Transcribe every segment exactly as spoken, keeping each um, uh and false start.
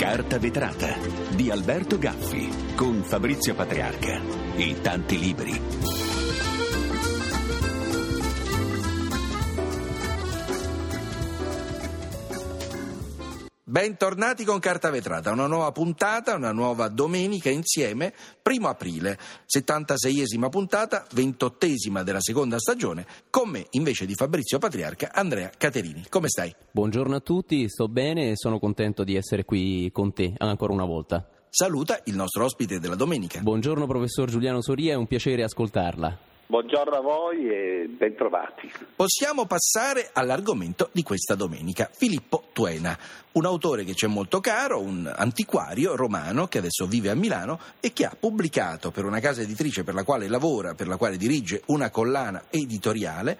Carta vetrata di Alberto Gaffi con Fabrizio Patriarca e tanti libri. Bentornati con Carta vetrata, una nuova puntata, una nuova domenica insieme, primo aprile, settantaseiesima puntata, ventottesima della seconda stagione, con me invece di Fabrizio Patriarca, Andrea Caterini. Come stai? Buongiorno a tutti, sto bene e sono contento di essere qui con te ancora una volta. Saluta il nostro ospite della domenica. Buongiorno professor Giuliano Soria, è un piacere ascoltarla. Buongiorno a voi e bentrovati. Possiamo passare all'argomento di questa domenica. Filippo Tuena, un autore che ci è molto caro, un antiquario romano che adesso vive a Milano e che ha pubblicato per una casa editrice per la quale lavora, per la quale dirige una collana editoriale,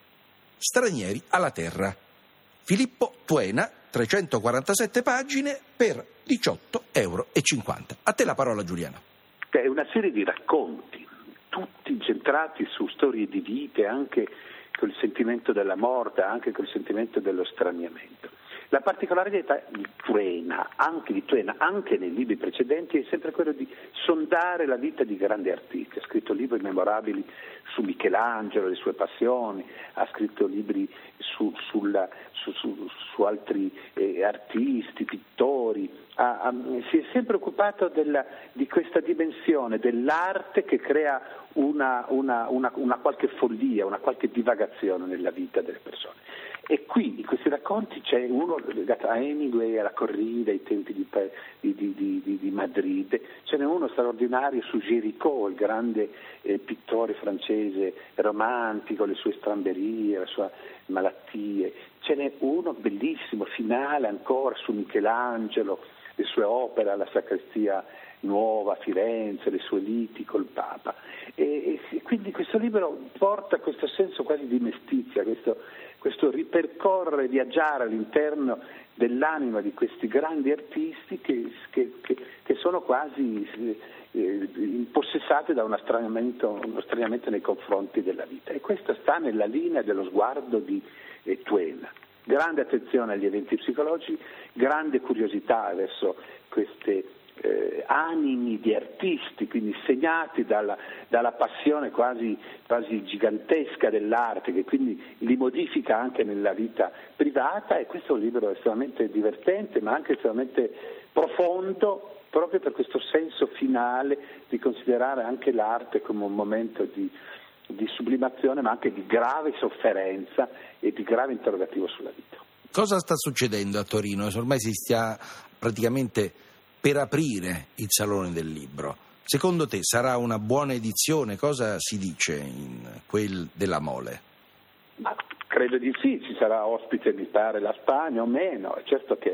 Stranieri alla Terra. Filippo Tuena, trecentoquarantasette pagine per diciotto euro e cinquanta. A te la parola, Giuliano. È una serie di racconti, tutti incentrati su storie di vite, anche col sentimento della morte, anche col sentimento dello straniamento. La particolarità di Tuena, anche di Tuena, anche nei libri precedenti, è sempre quello di sondare la vita di grandi artisti. Ha scritto libri memorabili su Michelangelo, le sue passioni, ha scritto libri su, sulla, su, su, su altri eh, artisti, pittori. Ha, ha, si è sempre occupato della, di questa dimensione dell'arte che crea una, una, una, una qualche follia, una qualche divagazione nella vita delle persone. E qui in questi racconti c'è uno legato a Hemingway, alla corrida, ai tempi di, di, di, di, di Madrid, ce n'è uno straordinario su Géricault, il grande eh, pittore francese romantico, le sue stramberie, le sue malattie, ce n'è uno bellissimo, finale ancora su Michelangelo, le sue opere alla Sacrestia Nuova a Firenze, le sue liti col Papa. E, e quindi questo libro porta questo senso quasi di mestizia, questo, questo ripercorrere, viaggiare all'interno dell'anima di questi grandi artisti che, che, che, che sono quasi eh, impossessati da un straniamento, uno straniamento nei confronti della vita. E questo sta nella linea dello sguardo di eh, Tuena. Grande attenzione agli eventi psicologici, grande curiosità verso queste eh, animi di artisti, quindi segnati dalla, dalla passione quasi, quasi gigantesca dell'arte, che quindi li modifica anche nella vita privata. E questo è un libro estremamente divertente, ma anche estremamente profondo, proprio per questo senso finale di considerare anche l'arte come un momento di di sublimazione, ma anche di grave sofferenza e di grave interrogativo sulla vita. Cosa sta succedendo a Torino? Ormai si stia praticamente per aprire il Salone del Libro. Secondo te sarà una buona edizione? Cosa si dice in quel della Mole? Ma credo di sì, ci sarà ospite, mi pare, la Spagna o meno. È certo che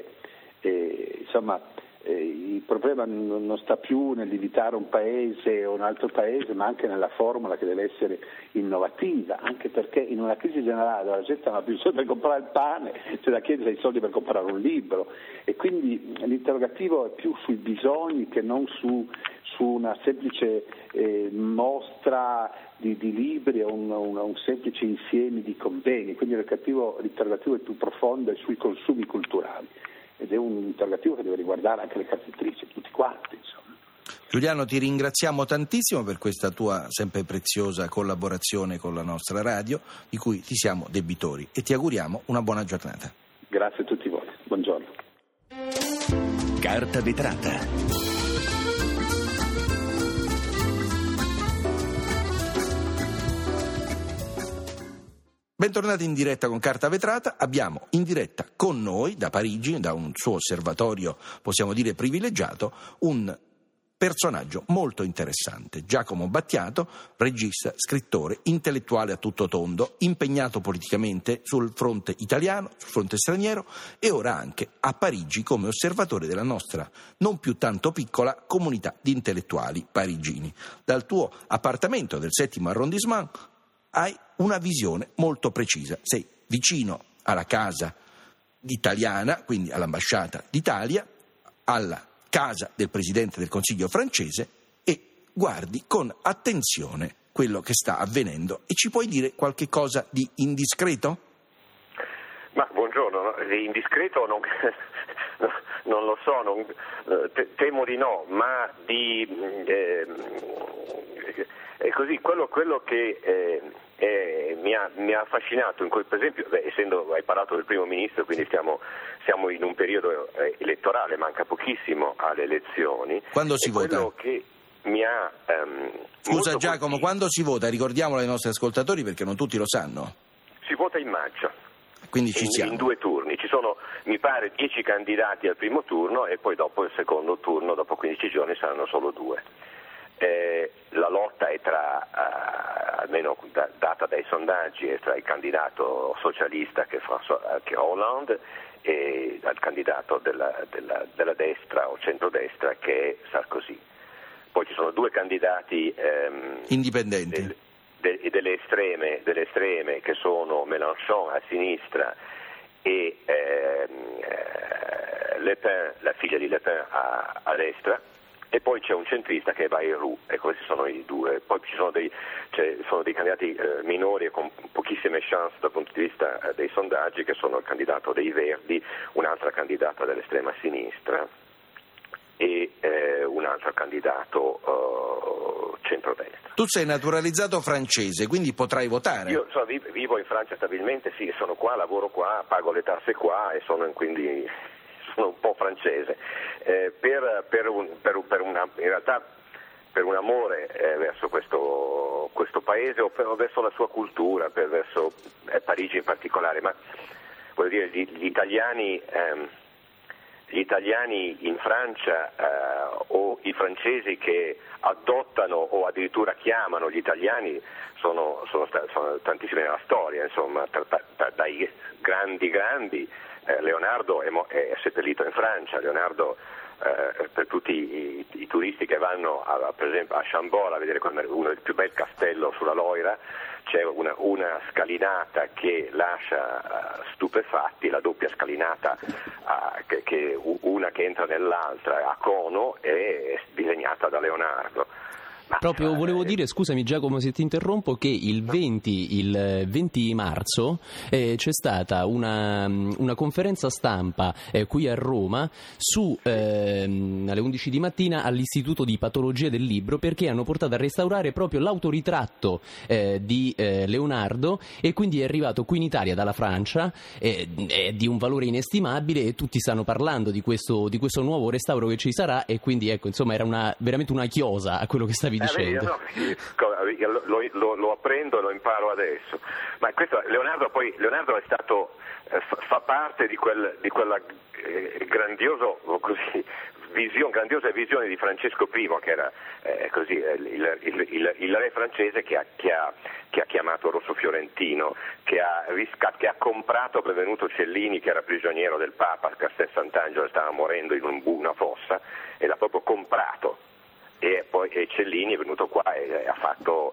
eh, insomma Eh, il problema non sta più nell'invitare un paese o un altro paese, ma anche nella formula che deve essere innovativa, anche perché in una crisi generale dove la gente non ha più soldi per comprare il pane, c'è da chiedere i soldi per comprare un libro, e quindi l'interrogativo è più sui bisogni che non su, su una semplice eh, mostra di, di libri o un, un, un semplice insieme di convegni. Quindi l'interrogativo, l'interrogativo è più profondo, è sui consumi culturali. Ed è un interrogativo che deve riguardare anche le case editrici, tutti quanti, insomma. Giuliano, ti ringraziamo tantissimo per questa tua sempre preziosa collaborazione con la nostra radio, di cui ti siamo debitori, e ti auguriamo una buona giornata. Grazie a tutti voi, buongiorno. Carta vetrata. Bentornati in diretta con Carta vetrata. Abbiamo in diretta con noi da Parigi, da un suo osservatorio possiamo dire privilegiato, un personaggio molto interessante, Giacomo Battiato, regista, scrittore, intellettuale a tutto tondo, impegnato politicamente sul fronte italiano, sul fronte straniero, e ora anche a Parigi come osservatore della nostra non più tanto piccola comunità di intellettuali parigini. Dal tuo appartamento del settimo arrondissement hai una visione molto precisa, sei vicino alla casa italiana, quindi all'ambasciata d'Italia, alla casa del Presidente del Consiglio francese, e guardi con attenzione quello che sta avvenendo. E ci puoi dire qualche cosa di indiscreto? Ma buongiorno, no? Indiscreto non, non lo so, non, te, temo di no, ma di eh, è così, quello, quello che eh, eh, mi, ha, mi ha affascinato, in quel, per esempio, beh, essendo, hai parlato del primo ministro, quindi stiamo, siamo in un periodo elettorale, manca pochissimo alle elezioni. Quando si vota? Quello che mi ha ehm, Scusa Giacomo, colpito, quando si vota? Ricordiamolo ai nostri ascoltatori perché non tutti lo sanno. Si vota in maggio. Quindi ci in, siamo. in due turni, ci sono mi pare dieci candidati al primo turno e poi dopo il secondo turno, dopo quindici giorni saranno solo due. Eh, la lotta è tra, uh, almeno da, data dai sondaggi, è tra il candidato socialista che è, François, che è Hollande e il candidato della, della, della destra o centrodestra che è Sarkozy. Poi ci sono due candidati ehm, indipendenti. Del, de, delle, estreme, delle estreme che sono Mélenchon a sinistra e ehm, eh, Le Pen, la figlia di Le Pen a, a destra, e poi c'è un centrista che è Bayrou, e questi sono i due. Poi ci sono dei, cioè, sono dei candidati eh, minori e con pochissime chance dal punto di vista eh, dei sondaggi, che sono il candidato dei Verdi, un'altra candidata dell'estrema sinistra e eh, un altro candidato uh, centrodestra. Tu sei naturalizzato francese, quindi potrai votare. Io so, vivo in Francia stabilmente, sì, sono qua, lavoro qua, pago le tasse qua e sono quindi sono un po' francese. Eh, per, per, un, per, per una, in realtà per un amore eh, verso questo, questo paese o per, verso la sua cultura, per, verso eh, Parigi in particolare, ma voglio dire gli, gli italiani ehm, Gli italiani in Francia eh, o i francesi che adottano o addirittura chiamano gli italiani sono, sono, sono tantissimi nella storia, insomma, tra, tra, dai grandi grandi, eh, Leonardo è, è seppellito in Francia, Leonardo eh, per tutti i, i turisti che vanno a, per esempio a Chambord a vedere uno del più bel castello sulla Loira, c'è una, una scalinata che lascia uh, stupefatti, la doppia scalinata, uh, che, che una che entra nell'altra a cono è disegnata da Leonardo. Ma, Proprio cioè, volevo dire, scusami Giacomo se ti interrompo, che il venti, il venti marzo eh, c'è stata una, una conferenza stampa eh, qui a Roma su eh, alle undici di mattina all'Istituto di Patologia del Libro, perché hanno portato a restaurare proprio l'autoritratto eh, di eh, Leonardo, e quindi è arrivato qui in Italia dalla Francia, eh, è di un valore inestimabile e tutti stanno parlando di questo, di questo nuovo restauro che ci sarà, e quindi ecco, insomma, era una, veramente una chiosa a quello che stavi dicendo. Eh, no, lo, lo, lo apprendo e lo imparo adesso. Ma questo Leonardo poi Leonardo è stato eh, fa parte di quel di quella eh, grandioso così visione, grandiosa visione di Francesco primo, che era eh, così il, il, il, il re francese che ha, che ha, che ha chiamato Rosso Fiorentino, che ha, riscat- che ha comprato Benvenuto Cellini, che era prigioniero del Papa a Castel Sant'Angelo, stava morendo in un, una fossa, e l'ha proprio comprato. E poi e Cellini è venuto qua e ha fatto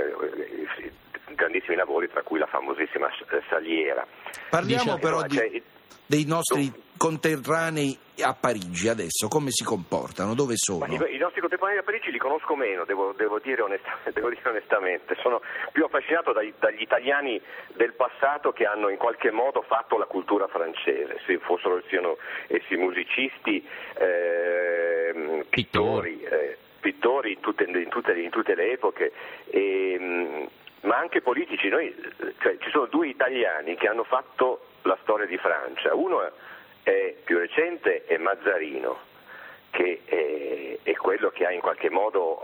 eh, grandissimi lavori, tra cui la famosissima Saliera. Parliamo Diciamo, però di, cioè, dei nostri tu, conterranei a Parigi adesso, come si comportano, dove sono? I, i nostri contemporanei a Parigi li conosco meno, devo, devo, dire, onestamente, devo dire onestamente, sono più affascinato dai, dagli italiani del passato che hanno in qualche modo fatto la cultura francese, se fossero siano essi musicisti, eh, pittori, eh, pittori in tutte, in, tutte, in tutte le epoche, e, ma anche politici. Noi, cioè, ci sono due italiani che hanno fatto la storia di Francia. Uno è più recente, è Mazzarino, che è, è quello che ha in qualche modo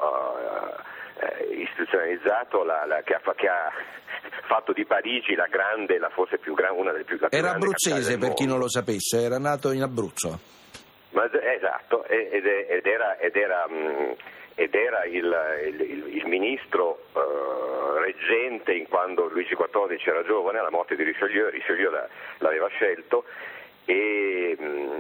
uh, istituzionalizzato, la, la, che, ha, che ha fatto di Parigi la grande, la forse più grande, una delle più, la più era grandi abruzzese, per chi non lo sapesse, era nato in Abruzzo. Ma, esatto, ed, ed era, ed era, ed era il, il, il ministro uh, reggente in quando Luigi quattordici era giovane, alla morte di Richelieu, Richelieu la, l'aveva scelto, e,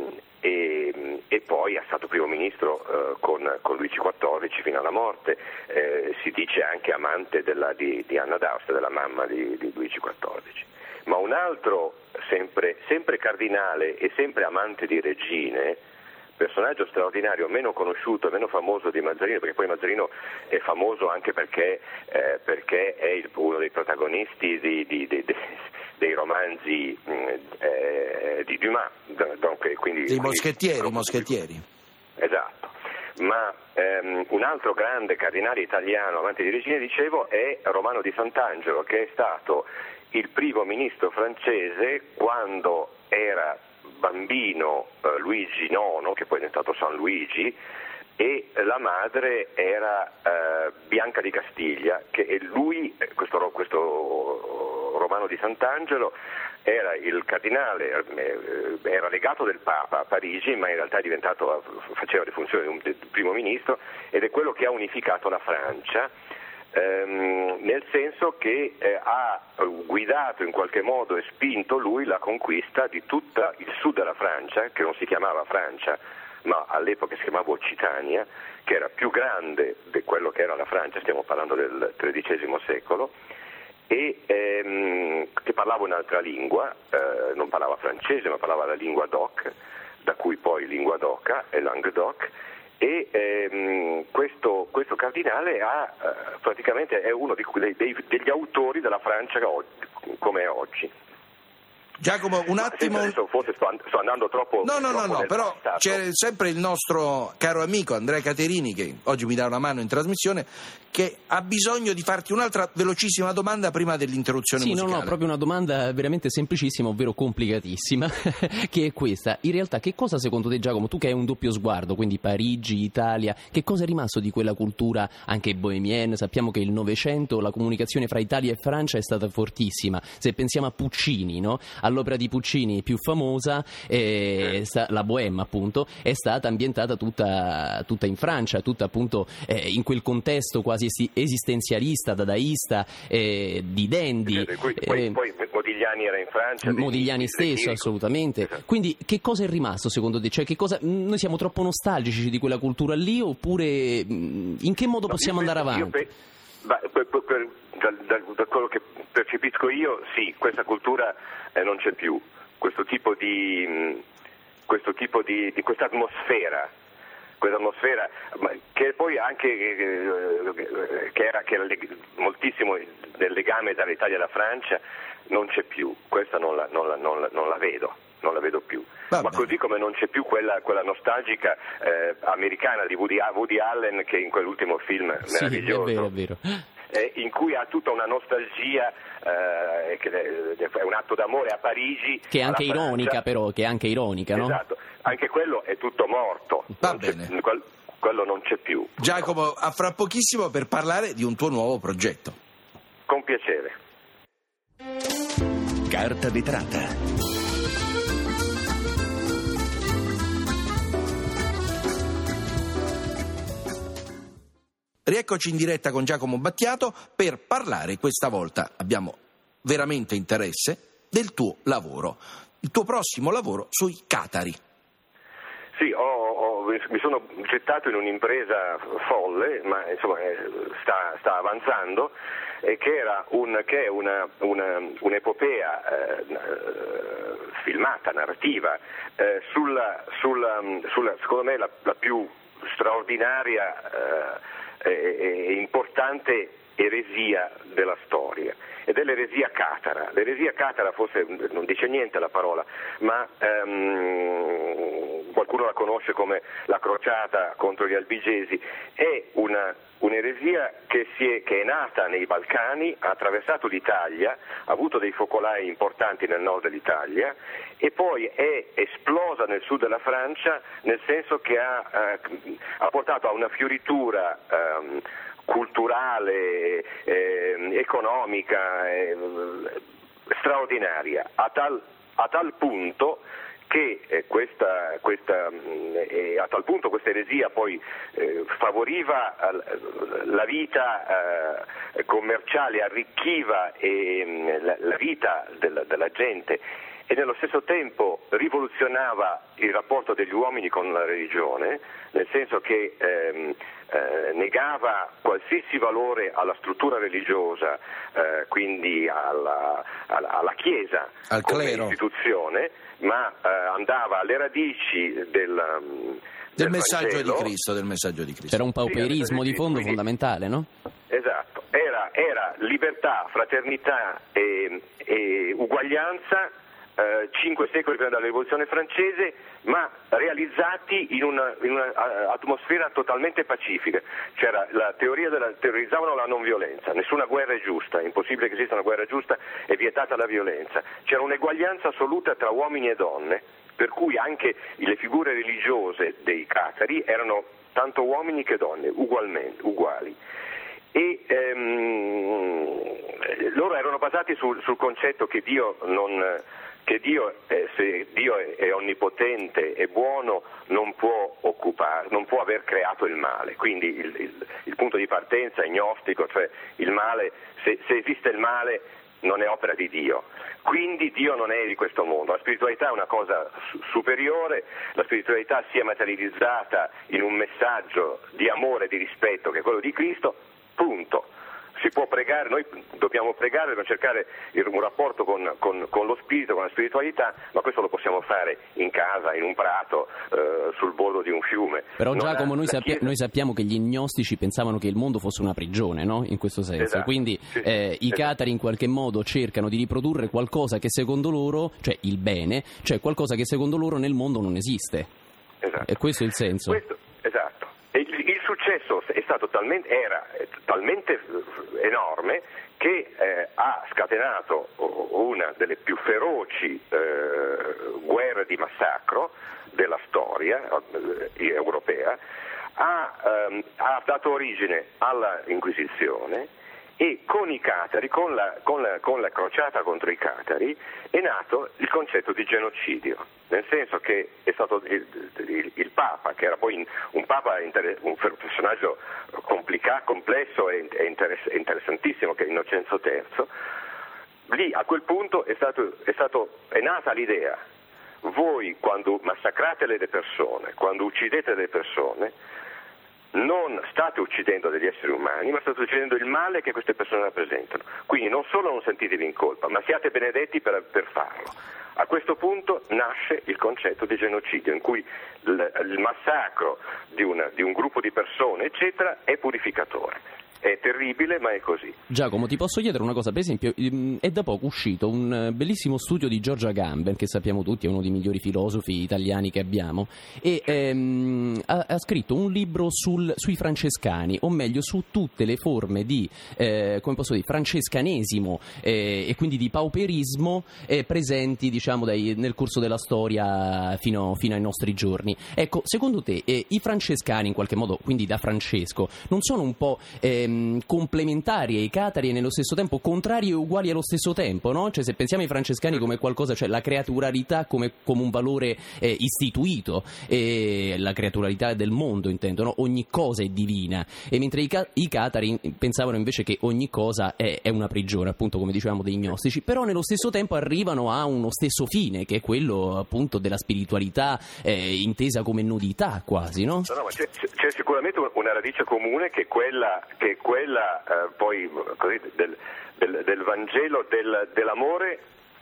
e, e poi è stato primo ministro uh, con, con Luigi quattordici fino alla morte, eh, si dice anche amante della, di, di Anna d'Austria, della mamma di, di Luigi quattordici. Ma un altro, sempre, sempre cardinale e sempre amante di regine, personaggio straordinario, meno conosciuto e meno famoso di Mazzarino, perché poi Mazzarino è famoso anche perché, eh, perché è il, uno dei protagonisti di, di, di, di, dei romanzi eh, di Dumas, donc, quindi, dei moschettieri, quindi, moschettieri. Esatto. Ma ehm, un altro grande cardinale italiano amante di regine, dicevo, è Romano di Sant'Angelo, che è stato il primo ministro francese quando era bambino eh, Luigi nono, che poi è diventato San Luigi, e la madre era eh, Bianca di Castiglia, che lui, questo, questo Romano di Sant'Angelo, era il cardinale, era legato del Papa a Parigi, ma in realtà è diventato, faceva le funzioni di un primo ministro, ed è quello che ha unificato la Francia, ehm, nel senso che eh, ha guidato in qualche modo e spinto lui la conquista di tutto il sud della Francia, che non si chiamava Francia, ma all'epoca si chiamava Occitania, che era più grande di quello che era la Francia, stiamo parlando del tredicesimo secolo, e ehm, che parlava un'altra lingua, eh, non parlava francese ma parlava la lingua d'oc, da cui poi lingua d'oca e Languedoc, e ehm, questo, questo cardinale ha, eh, praticamente è uno di, dei, dei, degli autori della Francia oggi, come è oggi. Giacomo, un attimo. Adesso forse sto, sto andando troppo. No, no, troppo no, no, però passato. C'è sempre il nostro caro amico Andrea Caterini, che oggi mi dà una mano in trasmissione, che ha bisogno di farti un'altra velocissima domanda prima dell'interruzione sì, musicale. Sì, no, no, proprio una domanda veramente semplicissima, ovvero complicatissima, che è questa. In realtà, che cosa secondo te, Giacomo, tu che hai un doppio sguardo, quindi Parigi, Italia, che cosa è rimasto di quella cultura anche bohemienne? Sappiamo che il Novecento, la comunicazione fra Italia e Francia è stata fortissima. Se pensiamo a Puccini, no? All'opera di Puccini più famosa, eh, sta, la Bohème appunto, è stata ambientata tutta, tutta in Francia, tutta appunto eh, in quel contesto quasi esistenzialista, dadaista, eh, di dandy. Eh, poi, poi, poi Modigliani era in Francia. Modigliani stesso, assolutamente. Quindi che cosa è rimasto secondo te? Cioè, che cosa, noi siamo troppo nostalgici di quella cultura lì, oppure in che modo no, possiamo andare avanti? Pe- ba, per, per, da, da, da quello che percepisco io, sì, questa cultura eh, non c'è più, questo tipo di mh, questo tipo di, di questa atmosfera, questa atmosfera che poi anche eh, che era, che era moltissimo del legame tra l'Italia e la Francia, non c'è più, questa non la, non la, non la, non la vedo. Non la vedo più, Vabbè. Ma così come non c'è più quella, quella nostalgica eh, americana di Woody, Woody Allen, che in quell'ultimo film sì, meraviglioso, è vero, è vero. Eh, in cui ha tutta una nostalgia, eh, che è un atto d'amore a Parigi, che è anche alla ironica, Francia. Però, che è anche ironica, no? Esatto, anche quello è tutto morto. Va non bene. C'è, quel, quello non c'è più. Giacomo, a fra pochissimo per parlare di un tuo nuovo progetto. Con piacere. Carta vetrata. Rieccoci in diretta con Giacomo Battiato per parlare, questa volta abbiamo veramente interesse, del tuo lavoro, il tuo prossimo lavoro sui catari. Sì, ho, ho, mi sono gettato in un'impresa folle, ma insomma sta, sta avanzando, e che, era un, che è una, una, un'epopea eh, filmata, narrativa, eh, sulla, sulla, sulla, secondo me la, la più straordinaria eh, e importante eresia della storia, ed è l'eresia catara. L'eresia catara forse non dice niente la parola, ma ehm, qualcuno la conosce come la crociata contro gli albigesi. È una, un'eresia che, si è, che è nata nei Balcani, ha attraversato l'Italia, ha avuto dei focolai importanti nel nord dell'Italia e poi è esplosa nel sud della Francia, nel senso che ha, eh, ha portato a una fioritura ehm, culturale, eh, economica, eh, straordinaria, a tal, a tal punto che eh, questa, questa, eh, a tal punto questa eresia poi eh, favoriva eh, la vita eh, commerciale, arricchiva eh, la, la vita della, della gente, e nello stesso tempo rivoluzionava il rapporto degli uomini con la religione, nel senso che ehm, eh, negava qualsiasi valore alla struttura religiosa, eh, quindi alla, alla, alla Chiesa al come clero. istituzione, ma eh, andava alle radici del, um, del del messaggio Vangelo. di Cristo, del messaggio di Cristo. C'era un pauperismo Sì, di fondo quindi- fondamentale, no? Esatto, era, era libertà, fraternità e, e uguaglianza eh, cinque secoli prima della rivoluzione francese, ma realizzati in una, in una a- atmosfera totalmente pacifica. C'era la teoria della, terrorizzavano la non violenza, nessuna guerra è giusta, è impossibile che esista una guerra giusta, è vietata la violenza. C'era un'eguaglianza assoluta tra uomini e donne, per cui anche le figure religiose dei catari erano tanto uomini che donne, ugualmente, uguali. E ehm, loro erano basati sul, sul concetto che Dio non... che Dio, eh, se Dio è, è onnipotente e buono, non può occupare, non può aver creato il male. Quindi il, il, il punto di partenza è gnostico, cioè il male, se, se esiste il male non è opera di Dio. Quindi Dio non è di questo mondo. La spiritualità è una cosa su- superiore, la spiritualità sia materializzata in un messaggio di amore e di rispetto che è quello di Cristo, punto. Si può pregare, noi dobbiamo pregare, dobbiamo cercare il- un rapporto con, con- con lo spirito, con la spiritualità, ma questo lo possiamo fare in casa, in un prato, eh, sul bordo di un fiume. Però Non Giacomo, ha- noi, la sappia- Chiesa- noi sappiamo che gli gnostici pensavano che il mondo fosse una prigione, no? In questo senso. Esatto, Quindi sì, eh, i esatto. catari in qualche modo cercano di riprodurre qualcosa che secondo loro, cioè il bene, cioè qualcosa che secondo loro nel mondo non esiste. Esatto. E questo è il senso. Questo, esatto. E il, il successo è stato talmente, era talmente enorme che eh, ha scatenato una delle più feroci eh, guerre di massacro della storia eh, europea, ha, ehm, ha dato origine alla Inquisizione. E con i catari, con la, con, la, con la crociata contro i catari, è nato il concetto di genocidio, nel senso che è stato il, il, il Papa, che era poi un Papa, un personaggio complicato, complesso e interessantissimo, che è Innocenzo terzo, lì a quel punto è, stato, è, stato, è nata l'idea: voi quando massacrate le persone, quando uccidete le persone, non state uccidendo degli esseri umani, ma state uccidendo il male che queste persone rappresentano. Quindi non solo non sentitevi in colpa, ma siate benedetti per, per farlo. A questo punto nasce il concetto di genocidio, in cui il, il massacro di, una, di un gruppo di persone, eccetera, è purificatore. È terribile, ma è così. Giacomo, ti posso chiedere una cosa? Per esempio, ehm, è da poco uscito un eh, bellissimo studio di Giorgio Agamben, che sappiamo tutti è uno dei migliori filosofi italiani che abbiamo, e ehm, ha, ha scritto un libro sul, sui francescani, o meglio su tutte le forme di, eh, come posso dire, francescanesimo eh, e quindi di pauperismo eh, presenti, diciamo, dai, nel corso della storia fino, fino ai nostri giorni. Ecco, secondo te eh, i francescani, in qualche modo, quindi da Francesco, non sono un po' eh, complementari ai catari e nello stesso tempo contrari e uguali allo stesso tempo, no? Cioè, se pensiamo ai francescani come qualcosa, cioè la creaturalità come, come un valore eh, istituito, e la creaturalità del mondo, intendo, no? Ogni cosa è divina, e mentre i, ca- i catari pensavano invece che ogni cosa è, è una prigione, appunto, come dicevamo, dei gnostici, però nello stesso tempo arrivano a uno stesso fine, che è quello appunto della spiritualità eh, intesa come nudità quasi, no? No, no, ma c'è, c'è sicuramente una radice comune che è quella, che è quella eh, poi così, del, del, del Vangelo del, dell'amore,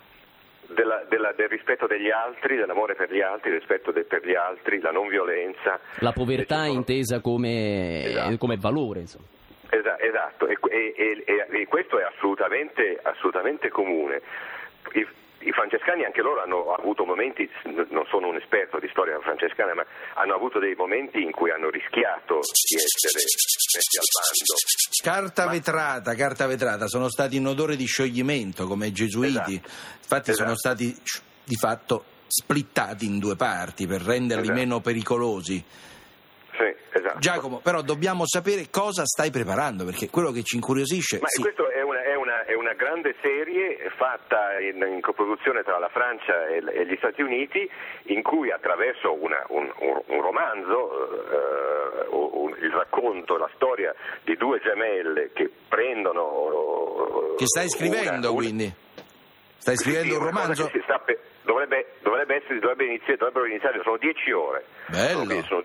della, della, del rispetto degli altri, dell'amore per gli altri, il rispetto de, per gli altri, la non violenza. La povertà sono... intesa come, esatto. come valore, insomma. Esatto, e, e, e, e questo è assolutamente, assolutamente comune. I, I francescani anche loro hanno avuto momenti, non sono un esperto di storia francescana, ma hanno avuto dei momenti in cui hanno rischiato di essere messi al bando. Carta Ma... vetrata, carta vetrata, sono stati in odore di scioglimento come i gesuiti, esatto. infatti esatto. sono stati di fatto splittati in due parti per renderli esatto. meno pericolosi. Sì, esatto. Giacomo, però dobbiamo sapere cosa stai preparando, perché quello che ci incuriosisce... Ma sì. questo è una, è, una, è una grande serie fatta in, in coproduzione tra la Francia e, e gli Stati Uniti, in cui attraverso una, un, un, un romanzo, eh, un, il racconto, la storia di due gemelle che prendono... Che stai scrivendo, una, una, quindi? Stai scrivendo sì, un romanzo? Che si sta pe- dovrebbe, dovrebbe essere, dovrebbe iniziare, dovrebbero iniziare, sono dieci ore. Bello. Sono, sono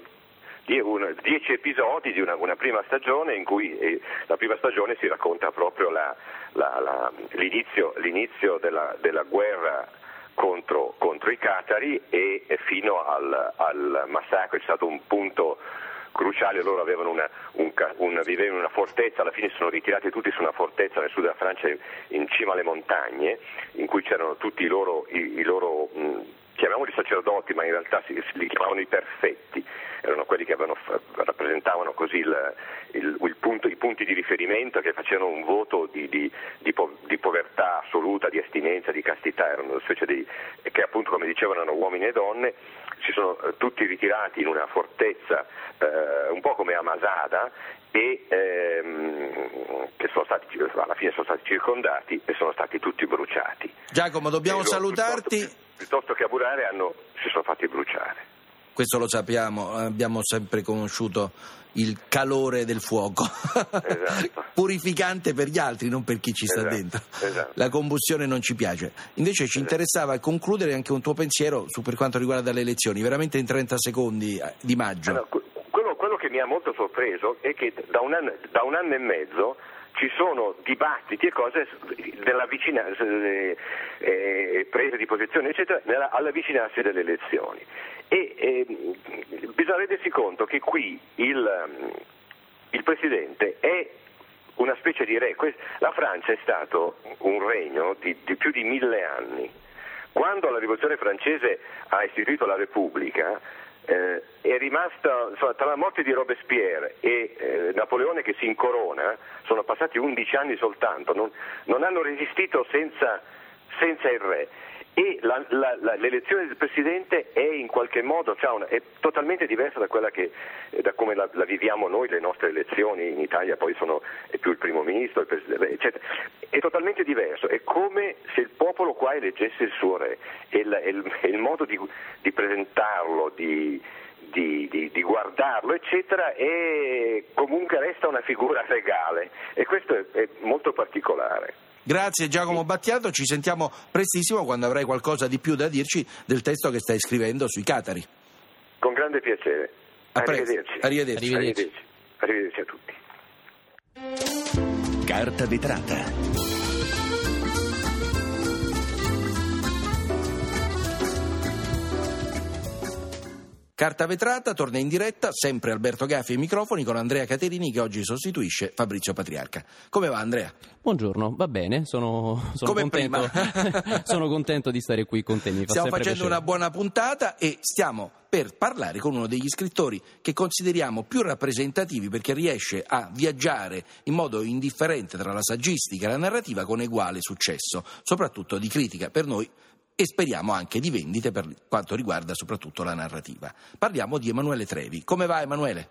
dieci episodi di una, una prima stagione in cui eh, la prima stagione si racconta proprio la, la, la, l'inizio, l'inizio della, della guerra contro, contro i catari e, e fino al, al massacro. È stato un punto cruciale. Loro avevano una, un, un, vivevano in una fortezza, alla fine si sono ritirati tutti su una fortezza nel sud della Francia in cima alle montagne, in cui c'erano tutti i loro, i, i loro mh, chiamiamoli sacerdoti, ma in realtà si, si li chiamavano i perfetti, erano quelli che avevano, rappresentavano così il, il, il punto, i punti di riferimento, che facevano un voto di, di, di, po, di povertà assoluta, di astinenza, di castità, erano una specie di, che appunto, come dicevano, erano uomini e donne. Si sono eh, tutti ritirati in una fortezza eh, un po' come a Masada, e ehm, che sono stati, alla fine sono stati circondati e sono stati tutti bruciati. Giacomo, dobbiamo loro, salutarti. Piuttosto, piuttosto che a Burare hanno, si sono fatti bruciare. Questo lo sappiamo, abbiamo sempre conosciuto il calore del fuoco, esatto. Purificante per gli altri, non per chi ci sta esatto. dentro. Esatto. La combustione non ci piace. Invece ci esatto. interessava concludere anche un tuo pensiero su per quanto riguarda le elezioni, veramente in trenta secondi di maggio. Allora, quello, quello che mi ha molto sorpreso è che da un anno, da un anno e mezzo ci sono dibattiti e cose della vicinanza, eh, eh, prese di posizione eccetera, nella, all'avvicinarsi delle elezioni. E eh, bisogna rendersi conto che qui il, il Presidente è una specie di re. La Francia è stato un regno di, di più di mille anni. Quando la Rivoluzione francese ha istituito la Repubblica, eh, è rimasta, insomma, tra la morte di Robespierre e eh, Napoleone che si incorona, sono passati undici anni soltanto, non, non hanno resistito senza, senza il re. E la, la, la, l'elezione del Presidente è in qualche modo, cioè una, è totalmente diversa da quella che, da come la, la viviamo noi, le nostre elezioni in Italia, poi sono è più il primo ministro, il presidente, eccetera. È totalmente diverso, è come se il popolo qua eleggesse il suo re, e il, il, il modo di, di presentarlo, di, di, di, di guardarlo, eccetera, e comunque resta una figura regale, e questo è, è molto particolare. Grazie Giacomo Battiato, ci sentiamo prestissimo quando avrai qualcosa di più da dirci del testo che stai scrivendo sui catari. Con grande piacere. A Arrivederci. Arrivederci. Arrivederci. Arrivederci a tutti. Carta vetrata. Carta vetrata torna in diretta, sempre Alberto Gaffi ai microfoni, con Andrea Caterini che oggi sostituisce Fabrizio Patriarca. Come va Andrea? Buongiorno, va bene, sono, sono, Come contento, sono contento di stare qui con te. Mi fa Stiamo sempre facendo piacere. Una buona puntata e stiamo per parlare con uno degli scrittori che consideriamo più rappresentativi, perché riesce a viaggiare in modo indifferente tra la saggistica e la narrativa con uguale successo, soprattutto di critica per noi, e speriamo anche di vendite per quanto riguarda soprattutto la narrativa. Parliamo di Emanuele Trevi. Come va Emanuele?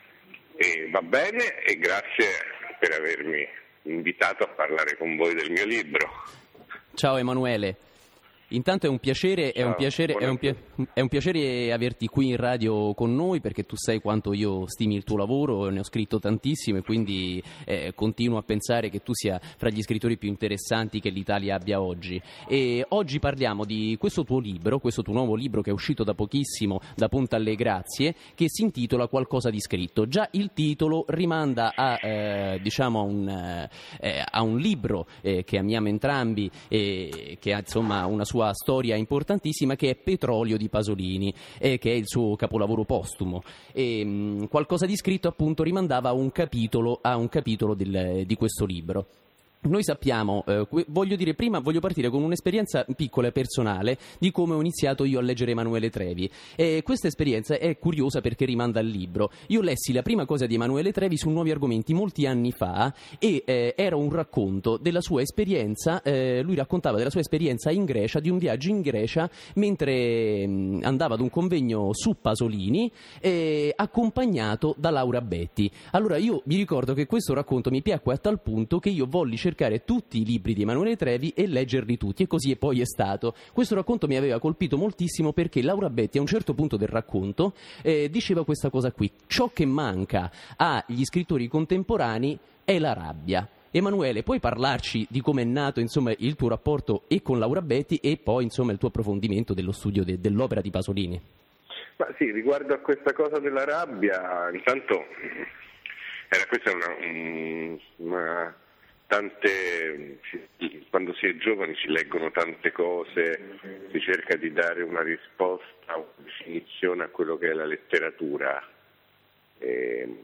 Eh, va bene e grazie per avermi invitato a parlare con voi del mio libro. Ciao Emanuele. Intanto è un piacere, è un piacere, è un, pia- è un piacere averti qui in radio con noi, perché tu sai quanto io stimi il tuo lavoro, ne ho scritto tantissimo e quindi eh, continuo a pensare che tu sia fra gli scrittori più interessanti che l'Italia abbia oggi. E oggi parliamo di questo tuo libro, questo tuo nuovo libro che è uscito da pochissimo, da Ponte alle Grazie, che si intitola Qualcosa di scritto. Già il titolo rimanda a, eh, diciamo a un, eh, a un libro eh, che amiamo entrambi e che ha insomma una sua storia importantissima, che è Petrolio di Pasolini, eh, che è il suo capolavoro postumo. E, mh, Qualcosa di scritto appunto rimandava a un capitolo, a un capitolo del, di questo libro. Noi sappiamo, eh, voglio dire prima, voglio partire con un'esperienza piccola e personale di come ho iniziato io a leggere Emanuele Trevi. E questa esperienza è curiosa perché rimanda al libro. Io lessi la prima cosa di Emanuele Trevi su Nuovi Argomenti molti anni fa e eh, era un racconto della sua esperienza, eh, lui raccontava della sua esperienza in Grecia, di un viaggio in Grecia mentre mh, andava ad un convegno su Pasolini, eh, accompagnato da Laura Betti. Allora io mi ricordo che questo racconto mi piacque a tal punto che io volli cercare tutti i libri di Emanuele Trevi e leggerli tutti, e così e poi è stato. Questo racconto mi aveva colpito moltissimo perché Laura Betti a un certo punto del racconto eh, diceva questa cosa qui: ciò che manca agli scrittori contemporanei è la rabbia. Emanuele, puoi parlarci di come è nato insomma il tuo rapporto e con Laura Betti e poi insomma il tuo approfondimento dello studio de- dell'opera di Pasolini? Ma sì, riguardo a questa cosa della rabbia, intanto era questa una, un, una tante quando si è giovani si leggono tante cose, si cerca di dare una risposta, una definizione a quello che è la letteratura. E,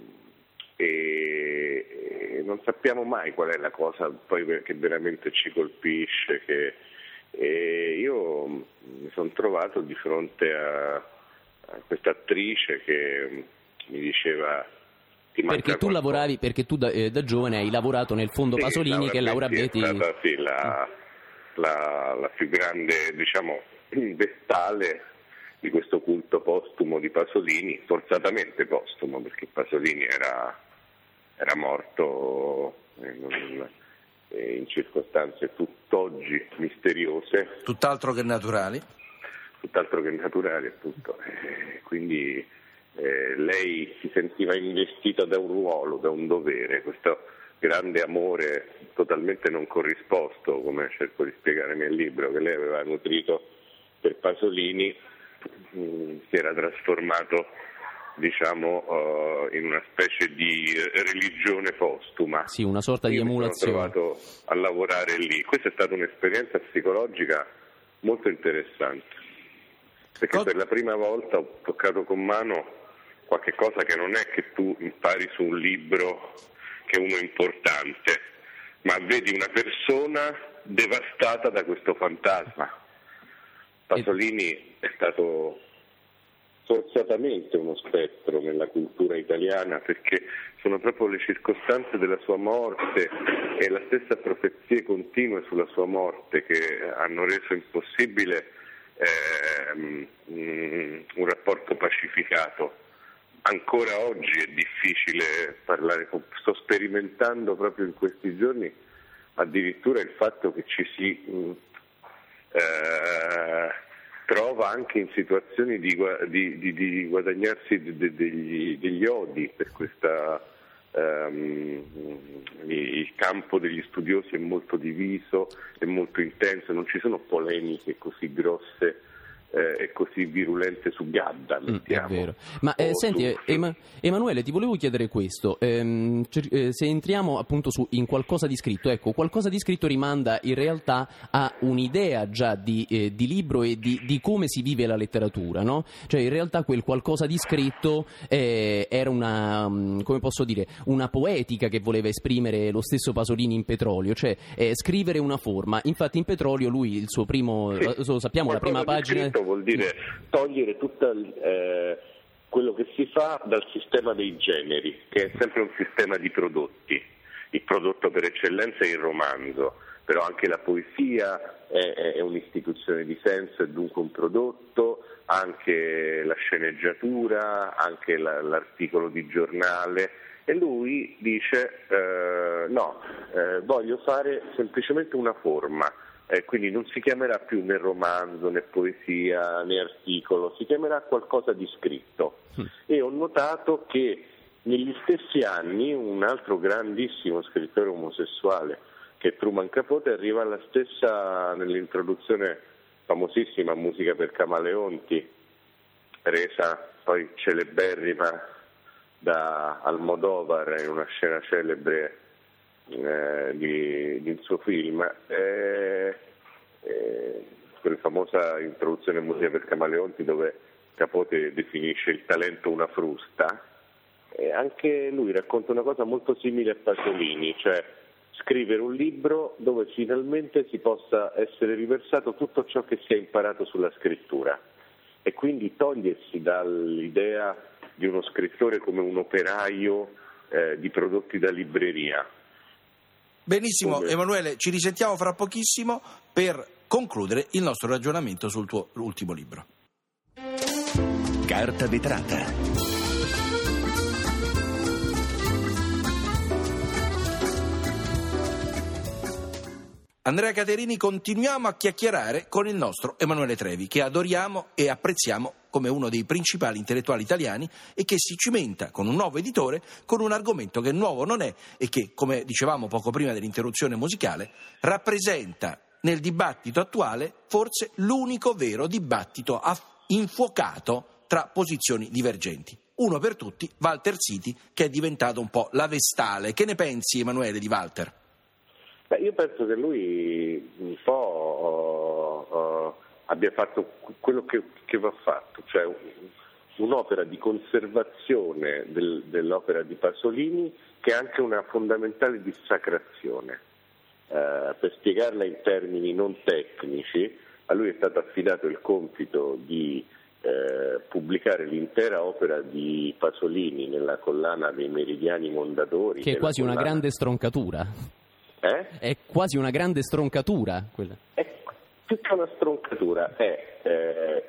e, e non sappiamo mai qual è la cosa poi che veramente ci colpisce, che e io mi sono trovato di fronte a, a questa attrice che mi diceva ti manca perché tu qualcosa. lavoravi perché tu da, eh, da giovane hai lavorato nel fondo Sì, Pasolini, Laura che è Laura Betti Betti è stata sì, la, la, la più grande, diciamo, vestale di questo culto postumo di Pasolini, forzatamente postumo, perché Pasolini era, era morto in, in circostanze tutt'oggi misteriose. Tutt'altro che naturali. Tutt'altro che naturali, appunto. Eh, quindi eh, lei si sentiva investita da un ruolo, da un dovere, questo grande amore totalmente non corrisposto, come cerco di spiegare nel libro, che lei aveva nutrito per Pasolini, si era trasformato, diciamo, uh, in una specie di religione postuma. Sì, una sorta di Io emulazione. Mi sono trovato a lavorare lì. Questa è stata un'esperienza psicologica molto interessante, perché Cos- per la prima volta ho toccato con mano qualche cosa che non è che tu impari su un libro che uno è importante, ma vedi una persona devastata da questo fantasma. Pasolini è stato forzatamente uno spettro nella cultura italiana, perché sono proprio le circostanze della sua morte e le stesse profezie continue sulla sua morte che hanno reso impossibile eh, un rapporto pacificato. Ancora oggi è difficile parlare, sto sperimentando proprio in questi giorni addirittura il fatto che ci si Eh, trova anche in situazioni di, di, di, di guadagnarsi de, de, degli, degli odi per questa um, il campo degli studiosi è molto diviso, è molto intenso, non ci sono polemiche così grosse eh, e così virulente su Gadda, mettiamo. Mm, è vero. Ma eh, senti, su, Ema- Emanuele, ti volevo chiedere questo. Ehm, cer- eh, se entriamo appunto su, in qualcosa di scritto, ecco, qualcosa di scritto rimanda in realtà a un'idea già di, eh, di libro e di, di come si vive la letteratura, no? Cioè, in realtà quel qualcosa di scritto eh, era una, come posso dire, una poetica che voleva esprimere lo stesso Pasolini in Petrolio, cioè eh, scrivere una forma. Infatti in Petrolio lui, il suo primo, sì, lo sappiamo, la prima pagina... vuol dire togliere tutto eh, quello che si fa dal sistema dei generi, che è sempre un sistema di prodotti. Il prodotto per eccellenza è il romanzo, però anche la poesia è, è un'istituzione di senso, è dunque un prodotto, anche la sceneggiatura, anche la, l'articolo di giornale. E lui dice eh, no, eh, voglio fare semplicemente una forma. Eh, quindi non si chiamerà più né romanzo, né poesia, né articolo, si chiamerà qualcosa di scritto. Mm. E ho notato che negli stessi anni un altro grandissimo scrittore omosessuale, che è Truman Capote, arriva alla stessa, nell'introduzione famosissima Musica per Camaleonti, resa poi celeberrima da Almodovar in una scena celebre Eh, di, di un suo film, eh, eh, quella famosa introduzione Musica per Camaleonti dove Capote definisce il talento una frusta, e anche lui racconta una cosa molto simile a Pasolini, cioè scrivere un libro dove finalmente si possa essere riversato tutto ciò che si è imparato sulla scrittura e quindi togliersi dall'idea di uno scrittore come un operaio eh, di prodotti da libreria. Benissimo, Come... Emanuele, ci risentiamo fra pochissimo per concludere il nostro ragionamento sul tuo ultimo libro. Carta vetrata. Andrea Caterini, continuiamo a chiacchierare con il nostro Emanuele Trevi, che adoriamo e apprezziamo come uno dei principali intellettuali italiani e che si cimenta con un nuovo editore con un argomento che nuovo non è e che, come dicevamo poco prima dell'interruzione musicale, rappresenta nel dibattito attuale forse l'unico vero dibattito aff- infuocato tra posizioni divergenti. Uno per tutti, Walter Siti, che è diventato un po' la Vestale. Che ne pensi, Emanuele, di Walter? Beh, io penso che lui un po' uh, uh, abbia fatto quello che, che va fatto, cioè un'opera di conservazione del, dell'opera di Pasolini che è anche una fondamentale dissacrazione. Uh, per spiegarla in termini non tecnici, a lui è stato affidato il compito di uh, pubblicare l'intera opera di Pasolini nella collana dei Meridiani Mondadori. Che è quasi collana... una grande stroncatura. Eh? È quasi una grande stroncatura quella. È più che una stroncatura, è eh,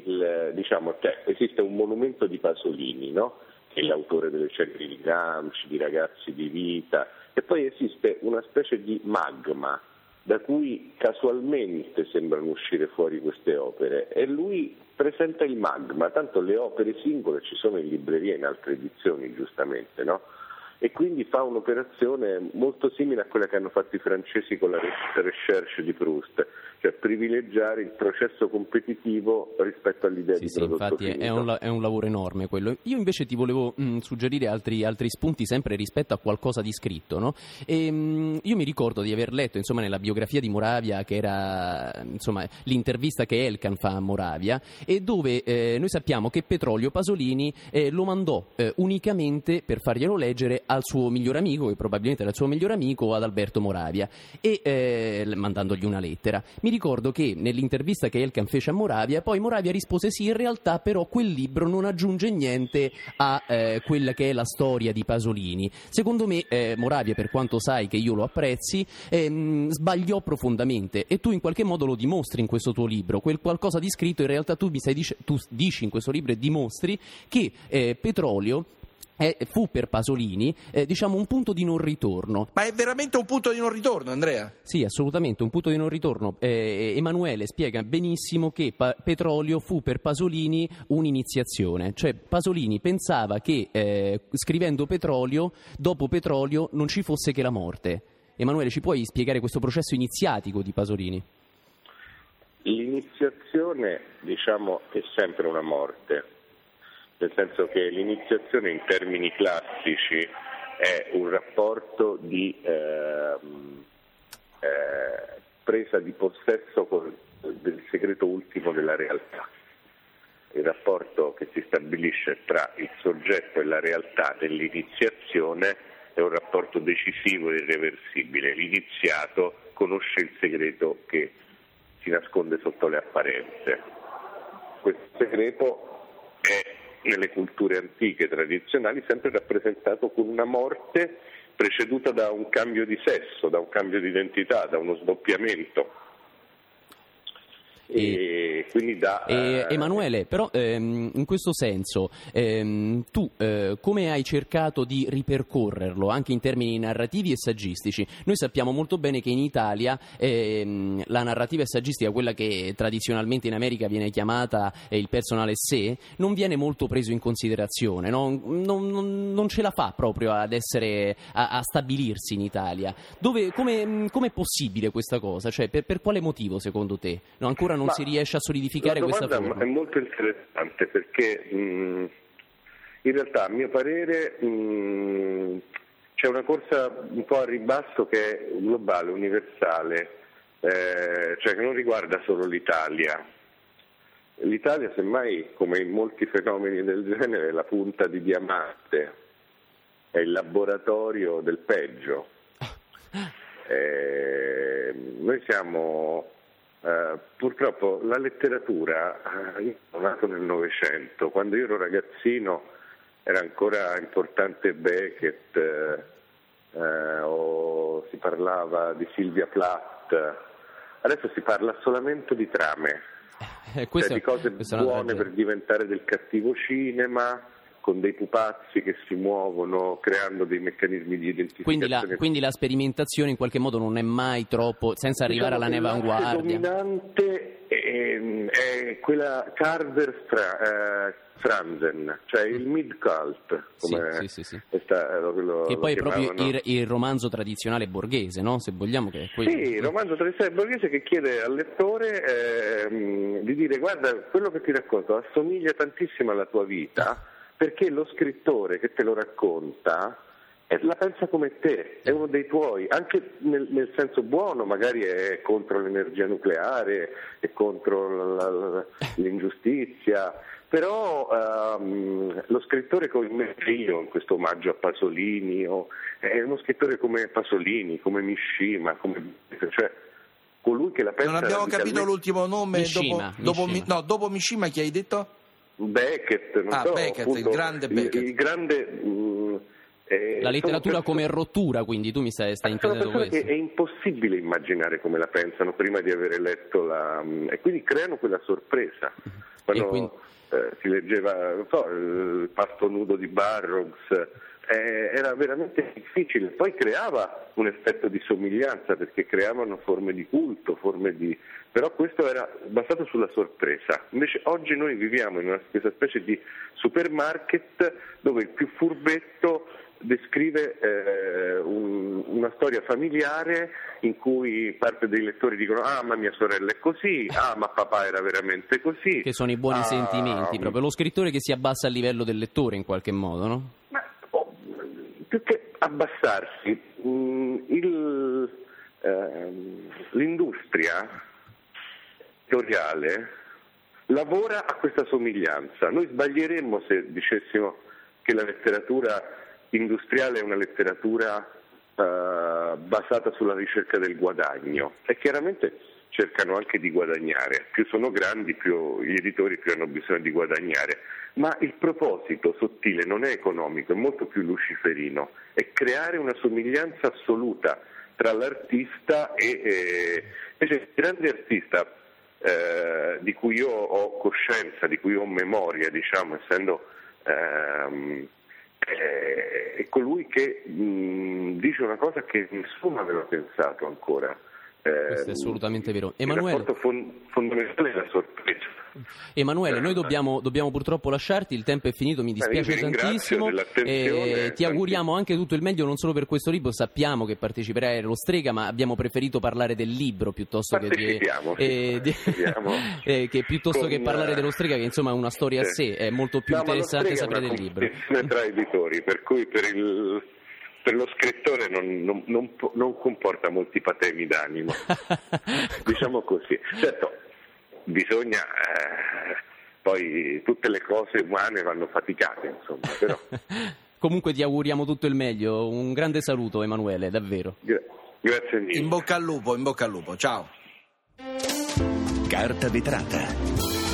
il diciamo cioè, esiste un monumento di Pasolini, no? Che è l'autore delle ceneri di Gramsci, di Ragazzi di vita, e poi esiste una specie di magma da cui casualmente sembrano uscire fuori queste opere, e lui presenta il magma, tanto le opere singole ci sono in libreria in altre edizioni, giustamente, no? E quindi fa un'operazione molto simile a quella che hanno fatto i francesi con la recherche di Proust, cioè privilegiare il processo competitivo rispetto all'idea sì, di sì, prodotto infatti finito. È un, è un lavoro enorme quello. Io invece ti volevo mh, suggerire altri, altri spunti sempre rispetto a qualcosa di scritto, no? E, mh, io mi ricordo di aver letto, insomma, nella biografia di Moravia, che era, insomma, l'intervista che Elkann fa a Moravia, e dove eh, noi sappiamo che Petrolio Pasolini eh, lo mandò eh, unicamente per farglielo leggere al suo miglior amico, che probabilmente era il suo miglior amico, ad Alberto Moravia, e eh, mandandogli una lettera. Mi ricordo che nell'intervista che Elkann fece a Moravia, poi Moravia rispose sì, in realtà però quel libro non aggiunge niente a eh, quella che è la storia di Pasolini. Secondo me eh, Moravia, per quanto sai che io lo apprezzi, ehm, sbagliò profondamente, e tu in qualche modo lo dimostri in questo tuo libro. Quel qualcosa di scritto in realtà tu, mi stai dic- tu dici in questo libro e dimostri che eh, Petrolio Eh, fu per Pasolini eh, diciamo un punto di non ritorno. Ma è veramente un punto di non ritorno, Andrea? Sì, assolutamente un punto di non ritorno. eh, Emanuele spiega benissimo che pa- Petrolio fu per Pasolini un'iniziazione, cioè Pasolini pensava che eh, scrivendo Petrolio, dopo Petrolio non ci fosse che la morte. Emanuele, ci puoi spiegare questo processo iniziatico di Pasolini? L'iniziazione, diciamo, è sempre una morte. Nel senso che l'iniziazione in termini classici è un rapporto di eh, eh, presa di possesso col, del segreto ultimo della realtà. Il rapporto che si stabilisce tra il soggetto e la realtà dell'iniziazione è un rapporto decisivo e irreversibile. L'iniziato conosce il segreto che si nasconde sotto le apparenze. Questo segreto è nelle culture antiche tradizionali sempre rappresentato con una morte preceduta da un cambio di sesso, da un cambio di identità, da uno sdoppiamento. E, e quindi da e, Emanuele, però ehm, in questo senso ehm, tu eh, come hai cercato di ripercorrerlo anche in termini narrativi e saggistici? Noi sappiamo molto bene che in Italia ehm, la narrativa e saggistica, quella che tradizionalmente in America viene chiamata eh, il personal essay, non viene molto preso in considerazione, no? non, non, non ce la fa proprio ad essere a, a stabilirsi in Italia. Dove, come, come è possibile questa cosa? Cioè, per, per quale motivo secondo te? No, ancora non Ma si riesce a solidificare questa forma? La domanda è molto interessante perché mh, in realtà a mio parere mh, c'è una corsa un po' a ribasso che è globale, universale, eh, cioè che non riguarda solo l'Italia. L'Italia semmai, come in molti fenomeni del genere, è la punta di diamante, è il laboratorio del peggio. Eh, noi siamo... Uh, purtroppo la letteratura, uh, io sono nato nel Novecento, quando io ero ragazzino era ancora importante Beckett, uh, uh, o si parlava di Sylvia Plath, adesso si parla solamente di trame, eh, cioè di cose buone per diventare del cattivo cinema, con dei pupazzi che si muovono, creando dei meccanismi di identificazione. Quindi la, quindi la sperimentazione in qualche modo non è mai troppo, senza arrivare diciamo alla nevanguardia. La dominante è, è quella Carver-Franzen, cioè il mid-cult, come sì, sì, sì, sì. È stato, quello, che poi è proprio chiamavano. il, il romanzo tradizionale borghese, no? Se vogliamo, che è quello. Sì, il romanzo tradizionale borghese che chiede al lettore ehm, di dire: guarda, quello che ti racconto assomiglia tantissimo alla tua vita, perché lo scrittore che te lo racconta eh, la pensa come te, è uno dei tuoi, anche nel, nel senso buono, magari è contro l'energia nucleare, è contro la, la, l'ingiustizia, però ehm, lo scrittore come me, io in questo omaggio a Pasolini, o, è uno scrittore come Pasolini, come Mishima, come, cioè colui che la pensa. Non abbiamo radicalmente... capito l'ultimo nome. Mishima, dopo, Mishima. Dopo, no, dopo Mishima chi hai detto? Beckett, non ah, so, Beckett, appunto, il grande Beckett. Il, il grande, mh, eh, la letteratura persone, come rottura, quindi tu mi stai, stai intendendo questo? Che è impossibile immaginare come la pensano prima di avere letto la... e quindi creano quella sorpresa. Quando quindi... eh, si leggeva, non so, il Pasto nudo di Burroughs, eh, era veramente difficile, poi creava un effetto di somiglianza perché creavano forme di culto, forme di... però questo era basato sulla sorpresa. Invece oggi noi viviamo in una questa specie di supermarket dove il più furbetto descrive eh, un, una storia familiare in cui parte dei lettori dicono: ah, ma mia sorella è così, ah, ma papà era veramente così. Che sono i buoni ah, sentimenti, proprio lo scrittore che si abbassa al livello del lettore in qualche modo, no? Ma, oh, più che abbassarsi, mh, il, ehm, l'industria editoriale lavora a questa somiglianza. Noi sbaglieremmo se dicessimo che la letteratura industriale è una letteratura uh, basata sulla ricerca del guadagno, e chiaramente cercano anche di guadagnare, più sono grandi più gli editori più hanno bisogno di guadagnare, ma il proposito sottile non è economico, è molto più luciferino, è creare una somiglianza assoluta tra l'artista e eh, invece il grande artista eh, di cui io ho coscienza, di cui ho memoria, diciamo, essendo ehm, è colui che mh, dice una cosa che nessuno aveva pensato ancora. Eh, Questo è assolutamente vero. Il Emanuele... rapporto fon- fondamentale è la sorpresa. Emanuele, noi dobbiamo, dobbiamo purtroppo lasciarti, il tempo è finito, mi dispiace eh, tantissimo e ti auguriamo anche tutto il meglio, non solo per questo libro, sappiamo che parteciperai allo Strega, ma abbiamo preferito parlare del libro piuttosto che di, eh, di, eh, che piuttosto Con, che parlare dello Strega, che insomma è una storia sì. a sé, è molto più no, interessante sapere del libro. Tra editori, per cui per il per lo scrittore non, non, non, non comporta molti patemi d'animo, diciamo così. Certo, bisogna eh, poi tutte le cose umane vanno faticate, insomma, però. Comunque ti auguriamo tutto il meglio, un grande saluto Emanuele, davvero. Gra- grazie mille. In bocca al lupo, in bocca al lupo, ciao. Carta vetrata.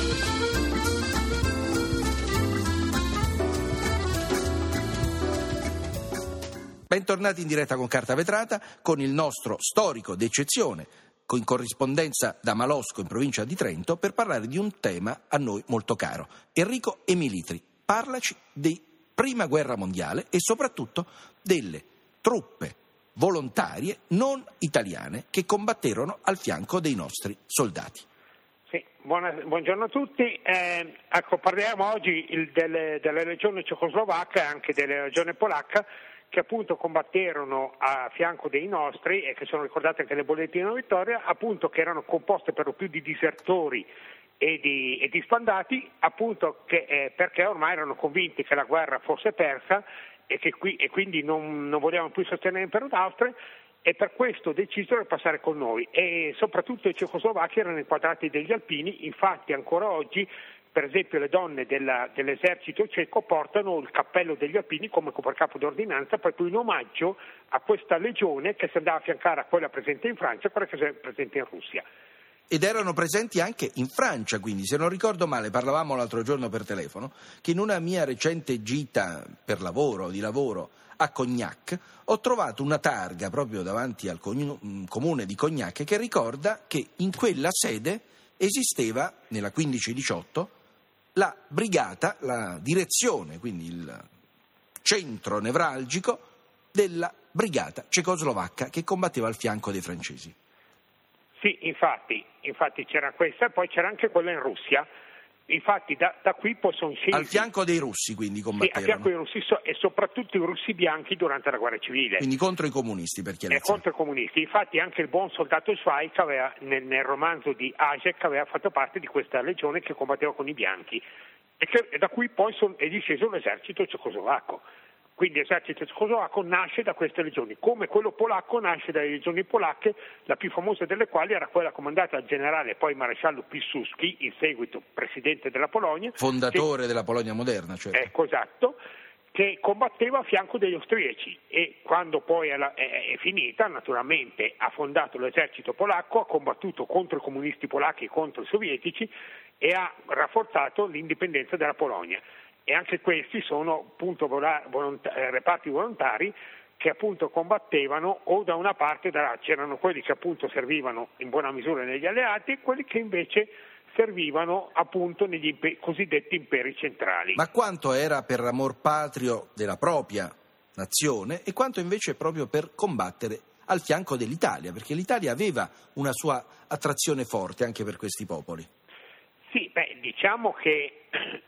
Bentornati in diretta con Carta Vetrata, con il nostro storico d'eccezione, in corrispondenza da Malosco in provincia di Trento, per parlare di un tema a noi molto caro. Enrico Emilitri, parlaci di Prima Guerra Mondiale e soprattutto delle truppe volontarie non italiane che combatterono al fianco dei nostri soldati. Sì, buona, buongiorno a tutti. Eh, ecco, parliamo oggi il, delle, della legione cecoslovacca e anche della legione polacca, che appunto combatterono a fianco dei nostri e che sono ricordate anche nelle bollettine della vittoria, appunto che erano composte per lo più di disertori e di, e di sbandati, appunto che, eh, perché ormai erano convinti che la guerra fosse persa e che qui, e quindi non, non volevano più sostenere l'impero d'Austria, e per questo decisero di passare con noi, e soprattutto i cecoslovacchi erano inquadrati degli alpini. Infatti ancora oggi, per esempio, le donne della, dell'esercito ceco portano il cappello degli alpini come copricapo d'ordinanza, proprio in omaggio a questa legione che si andava a affiancare a quella presente in Francia e quella che è presente in Russia. Ed erano presenti anche in Francia, quindi, se non ricordo male, parlavamo l'altro giorno per telefono, che in una mia recente gita per lavoro, di lavoro, a Cognac, ho trovato una targa proprio davanti al comune di Cognac che ricorda che in quella sede esisteva, nella quindici diciotto, la brigata, la direzione, quindi il centro nevralgico della brigata cecoslovacca che combatteva al fianco dei francesi. Sì, infatti, infatti c'era questa e poi c'era anche quella in Russia. Infatti da, da qui poi sono scesi... Al fianco dei russi quindi combattevano. Sì, al fianco dei russi so, e soprattutto i russi bianchi durante la guerra civile. Quindi contro i comunisti, per chiarezza. E contro i comunisti. Infatti anche il buon soldato Zweig aveva, nel, nel romanzo di Hašek aveva fatto parte di questa legione che combatteva con i bianchi. E, che, e da qui poi son, è disceso l'esercito cecoslovacco. Quindi l'esercito cecoslovacco nasce da queste legioni, come quello polacco nasce dalle legioni polacche, la più famosa delle quali era quella comandata dal generale poi maresciallo Piłsudski, in seguito presidente della Polonia. Fondatore che, della Polonia moderna, certo. Ecco, esatto, che combatteva a fianco degli austriaci e quando poi è, è, è finita, naturalmente ha fondato l'esercito polacco, ha combattuto contro i comunisti polacchi e contro i sovietici e ha rafforzato l'indipendenza della Polonia. E anche questi sono appunto volont- reparti volontari che appunto combattevano o da una parte o dall'altra. C'erano quelli che appunto servivano in buona misura negli alleati e quelli che invece servivano appunto negli impe- cosiddetti imperi centrali. Ma quanto era per l'amor patrio della propria nazione e quanto invece proprio per combattere al fianco dell'Italia, perché l'Italia aveva una sua attrazione forte anche per questi popoli. Sì, beh, diciamo che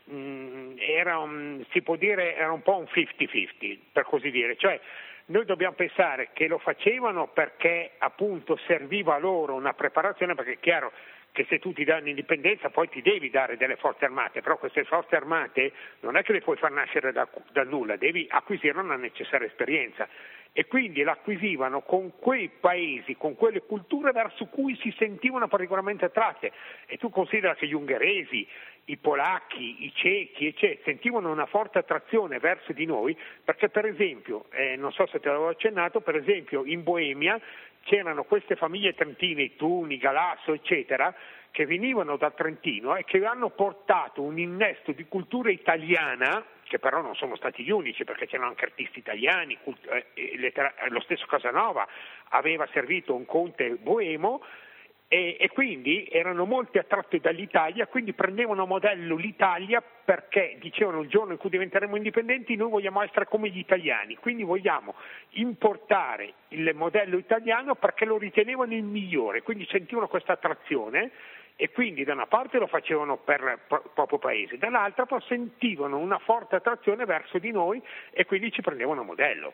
mh, era un, si può dire era un po' un cinquanta cinquanta, per così dire, cioè noi dobbiamo pensare che lo facevano perché appunto serviva loro una preparazione, perché è chiaro che se tu ti dai l'indipendenza poi ti devi dare delle forze armate, però queste forze armate non è che le puoi far nascere da, da nulla, devi acquisire una necessaria esperienza. E quindi l'acquisivano con quei paesi, con quelle culture verso cui si sentivano particolarmente attratte. E tu considera che gli ungheresi, i polacchi, i cechi, eccetera, sentivano una forte attrazione verso di noi, perché per esempio, eh, non so se te l'avevo accennato, per esempio in Boemia c'erano queste famiglie trentine, i Tuni, Galasso, eccetera, che venivano dal Trentino e che hanno portato un innesto di cultura italiana, che però non sono stati gli unici, perché c'erano anche artisti italiani, cult- eh, lettera- lo stesso Casanova aveva servito un conte boemo e, e quindi erano molti attratti dall'Italia, quindi prendevano a modello l'Italia perché dicevano il giorno in cui diventeremo indipendenti noi vogliamo essere come gli italiani, quindi vogliamo importare il modello italiano perché lo ritenevano il migliore, quindi sentivano questa attrazione. E quindi da una parte lo facevano per il proprio paese, dall'altra poi sentivano una forte attrazione verso di noi e quindi ci prendevano a modello.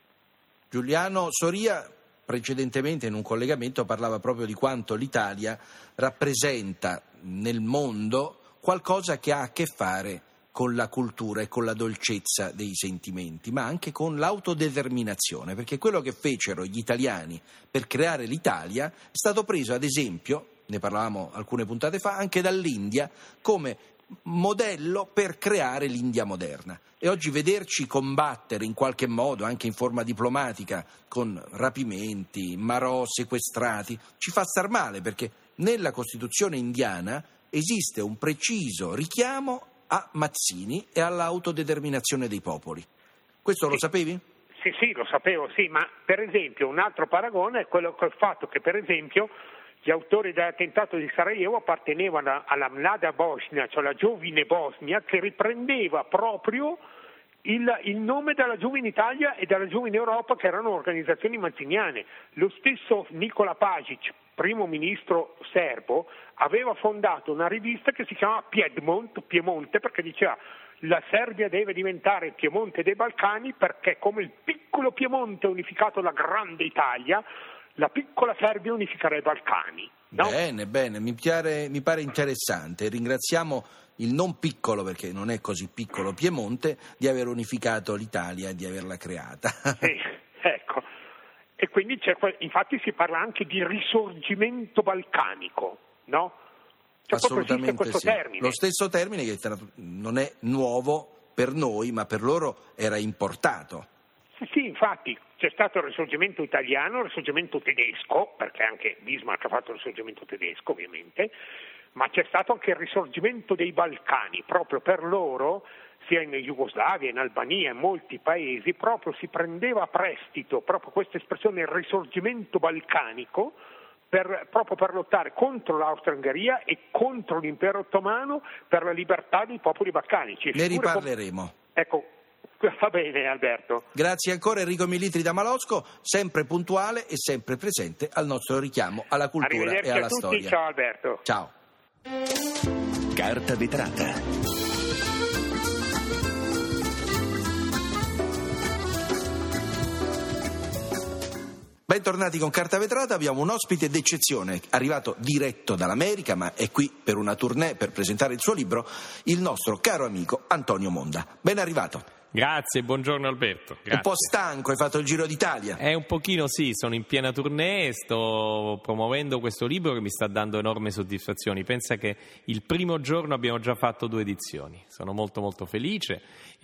Giuliano Soria precedentemente in un collegamento parlava proprio di quanto l'Italia rappresenta nel mondo qualcosa che ha a che fare con la cultura e con la dolcezza dei sentimenti, ma anche con l'autodeterminazione, perché quello che fecero gli italiani per creare l'Italia è stato preso ad esempio, ne parlavamo alcune puntate fa, anche dall'India come modello per creare l'India moderna. E oggi vederci combattere in qualche modo, anche in forma diplomatica, con rapimenti, marò sequestrati, ci fa star male, perché nella Costituzione indiana esiste un preciso richiamo a Mazzini e all'autodeterminazione dei popoli. Questo sì. Lo sapevi? Sì, sì, lo sapevo, sì, ma per esempio un altro paragone è quello col fatto che per esempio gli autori dell'attentato di Sarajevo appartenevano alla Mlada Bosnia, cioè la giovine Bosnia, che riprendeva proprio il, il nome della giovine Italia e della giovine Europa, che erano organizzazioni mazziniane. Lo stesso Nikola Pašić, primo ministro serbo, aveva fondato una rivista che si chiama Piedmont, Piemonte, perché diceva la Serbia deve diventare il Piemonte dei Balcani, perché come il piccolo Piemonte ha unificato la grande Italia, la piccola Serbia unificherà i Balcani. No? Bene, bene, mi pare, mi pare interessante. Ringraziamo il non piccolo, perché non è così piccolo, Piemonte, di aver unificato l'Italia e di averla creata. Sì, ecco. E quindi c'è, infatti si parla anche di risorgimento balcanico, no? Cioè, assolutamente questo sì. termine. Lo stesso termine che non è nuovo per noi, ma per loro era importato. Sì, sì, infatti c'è stato il risorgimento italiano, il risorgimento tedesco, perché anche Bismarck ha fatto il risorgimento tedesco ovviamente, ma c'è stato anche il risorgimento dei Balcani, proprio per loro, sia in Jugoslavia, in Albania, in molti paesi, proprio si prendeva a prestito proprio questa espressione, il risorgimento balcanico, per, proprio per lottare contro l'Austria-Ungheria e contro l'impero ottomano per la libertà dei popoli balcanici. Ne riparleremo. Com- ecco, va bene Alberto. Grazie ancora Enrico Militri da Malosco, sempre puntuale e sempre presente al nostro richiamo alla cultura e alla a tutti, storia. Ciao Alberto. Ciao. Carta vetrata. Bentornati con Carta Vetrata, abbiamo un ospite d'eccezione, arrivato diretto dall'America, ma è qui per una tournée per presentare il suo libro, il nostro caro amico Antonio Monda. Ben arrivato. Grazie, buongiorno Alberto. Grazie. Un po' stanco, hai fatto il Giro d'Italia. È un pochino sì, sono in piena tournée, sto promuovendo questo libro che mi sta dando enormi soddisfazioni. Pensa che il primo giorno abbiamo già fatto due edizioni, sono molto molto felice,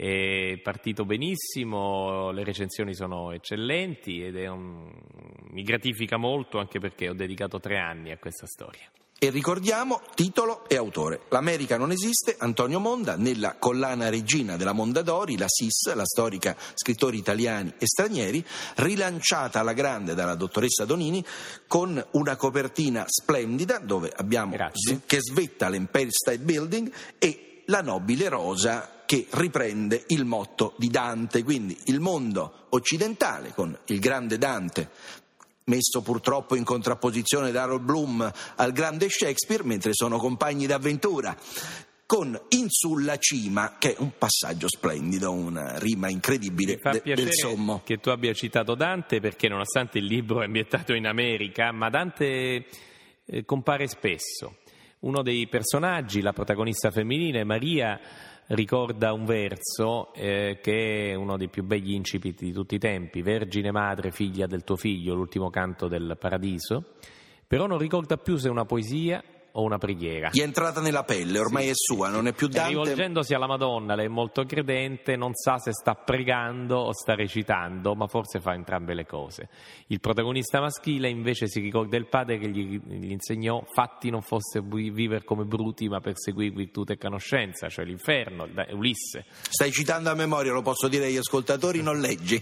è partito benissimo, le recensioni sono eccellenti ed è un... mi gratifica molto anche perché ho dedicato tre anni a questa storia. E ricordiamo titolo e autore. L'America non esiste, Antonio Monda, nella collana regina della Mondadori, la S I S, la storica scrittori italiani e stranieri, rilanciata alla grande dalla dottoressa Donini con una copertina splendida dove abbiamo Grazie. che svetta l'Empire State Building e la nobile rosa che riprende il motto di Dante, quindi il mondo occidentale con il grande Dante messo purtroppo in contrapposizione da Harold Bloom al grande Shakespeare, mentre sono compagni d'avventura, con In sulla cima, che è un passaggio splendido, una rima incredibile fa de- del sommo. Che tu abbia citato Dante, perché nonostante il libro è ambientato in America, ma Dante eh, compare spesso. Uno dei personaggi, la protagonista femminile, Maria, ricorda un verso eh, che è uno dei più begli incipit di tutti i tempi: Vergine madre, figlia del tuo figlio, l'ultimo canto del paradiso. Però non ricorda più se è una poesia o una preghiera. Gli è entrata nella pelle, ormai sì, è sua, sì, non è più Dante. Rivolgendosi alla Madonna, lei è molto credente, non sa se sta pregando o sta recitando, ma forse fa entrambe le cose. Il protagonista maschile invece si ricorda il padre che gli, gli insegnò: fatti non fosse vivere come bruti, ma perseguire virtù e conoscenza, cioè l'inferno, Ulisse. Stai citando a memoria, lo posso dire agli ascoltatori, non leggi.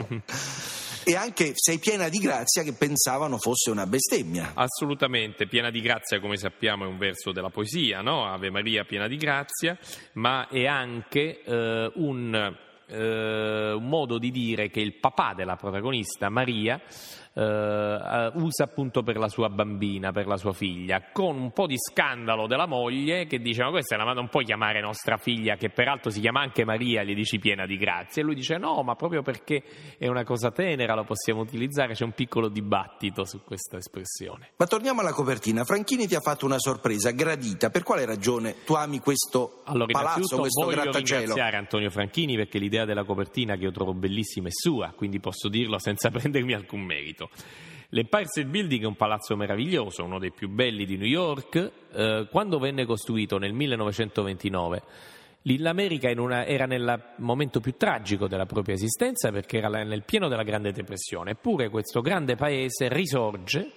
E anche sei piena di grazia, che pensavano fosse una bestemmia. Assolutamente, piena di grazia, come sappiamo, è un verso della poesia, no? Ave Maria piena di grazia, ma è anche eh, un, eh, un modo di dire che il papà della protagonista, Maria, Uh, usa appunto per la sua bambina, per la sua figlia, con un po' di scandalo della moglie che dice: ma questa è la non puoi chiamare nostra figlia, che peraltro si chiama anche Maria, gli dici piena di grazia, e lui dice: no, ma proprio perché è una cosa tenera la possiamo utilizzare. C'è un piccolo dibattito su questa espressione. Ma torniamo alla copertina. Franchini ti ha fatto una sorpresa gradita. Per quale ragione tu ami questo allora, palazzo, questo voglio grattacielo? ringraziare Antonio Franchini, perché l'idea della copertina, che io trovo bellissima, è sua, quindi posso dirlo senza prendermi alcun merito. L'Empire State Building è un palazzo meraviglioso, uno dei più belli di New York. Eh, quando venne costruito nel millenovecentoventinove, l'America in una, era nel momento più tragico della propria esistenza, perché era nel pieno della Grande Depressione. Eppure questo grande paese risorge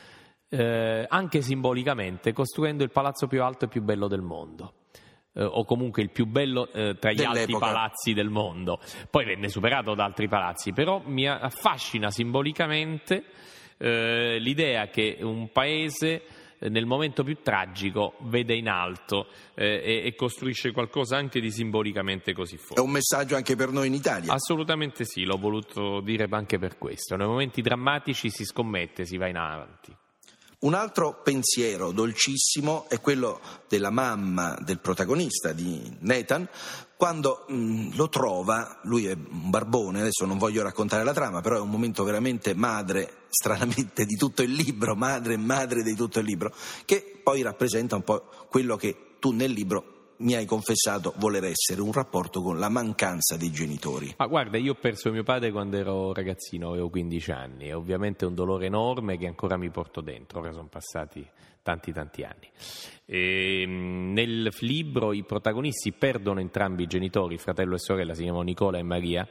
eh, anche simbolicamente, costruendo il palazzo più alto e più bello del mondo. Eh, o comunque il più bello eh, tra gli Dell'epoca. alti palazzi del mondo. Poi venne superato da altri palazzi, però mi affascina simbolicamente eh, l'idea che un paese eh, nel momento più tragico vede in alto eh, e, e costruisce qualcosa anche di simbolicamente così forte. È un messaggio anche per noi in Italia. Assolutamente sì, l'ho voluto dire anche per questo. Nei momenti drammatici si scommette, si va in avanti. Un altro pensiero dolcissimo è quello della mamma del protagonista, di Nathan, quando mh, lo trova. Lui è un barbone, adesso non voglio raccontare la trama, però è un momento veramente madre, stranamente, di tutto il libro, madre e madre di tutto il libro, che poi rappresenta un po' quello che tu nel libro mi hai confessato voler essere, un rapporto con la mancanza dei genitori. Ma guarda, io ho perso mio padre quando ero ragazzino, avevo quindici anni, e ovviamente è un dolore enorme che ancora mi porto dentro, ora sono passati tanti tanti anni. E, nel libro i protagonisti perdono entrambi i genitori, fratello e sorella, si chiamano Nicola e Maria,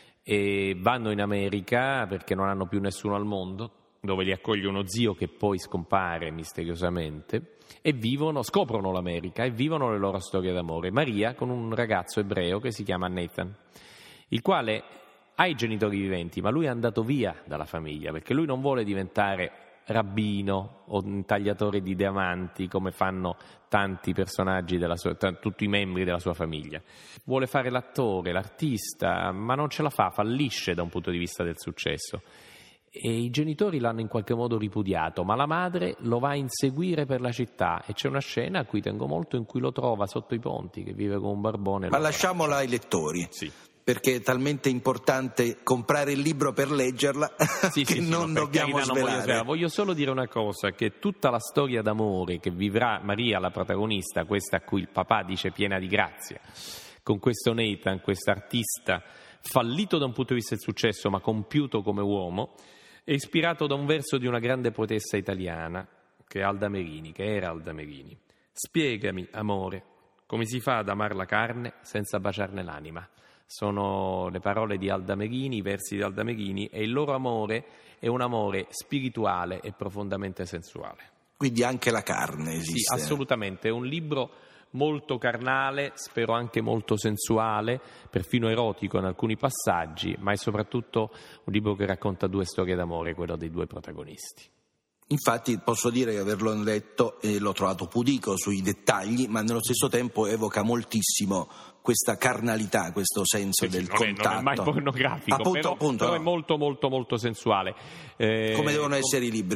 e vanno in America perché non hanno più nessuno al mondo, dove li accoglie uno zio che poi scompare misteriosamente, e vivono, scoprono l'America e vivono le loro storie d'amore. Maria con un ragazzo ebreo che si chiama Nathan, il quale ha i genitori viventi, ma lui è andato via dalla famiglia perché lui non vuole diventare rabbino o un tagliatore di diamanti, come fanno tanti personaggi della sua, t- tutti i membri della sua famiglia. Vuole fare l'attore, l'artista, ma non ce la fa, fallisce da un punto di vista del successo. E i genitori l'hanno in qualche modo ripudiato, ma la madre lo va a inseguire per la città, e c'è una scena a cui tengo molto in cui lo trova sotto i ponti, che vive come un barbone. Ma lasciamola ai lettori. Sì. Perché è talmente importante comprare il libro per leggerla sì, che sì, non sì, dobbiamo non voglio, svelare. voglio solo dire una cosa, che tutta la storia d'amore che vivrà Maria, la protagonista, questa a cui il papà dice piena di grazia, con questo Nathan, quest'artista fallito da un punto di vista del successo ma compiuto come uomo, è ispirato da un verso di una grande poetessa italiana, che è Alda Merini, che era Alda Merini. Spiegami, amore, come si fa ad amar la carne senza baciarne l'anima. Sono le parole di Alda Merini, i versi di Alda Merini, e il loro amore è un amore spirituale e profondamente sensuale. Quindi anche la carne esiste. Sì, assolutamente, è un libro molto carnale, spero anche molto sensuale, perfino erotico in alcuni passaggi, ma è soprattutto un libro che racconta due storie d'amore, quello dei due protagonisti. Infatti posso dire che averlo letto e l'ho trovato pudico sui dettagli, ma nello stesso tempo evoca moltissimo questa carnalità, questo senso sì, del non contatto. È, non è mai pornografico, appunto, però, appunto, però no. è molto molto molto sensuale. Eh, come devono com- essere i libri.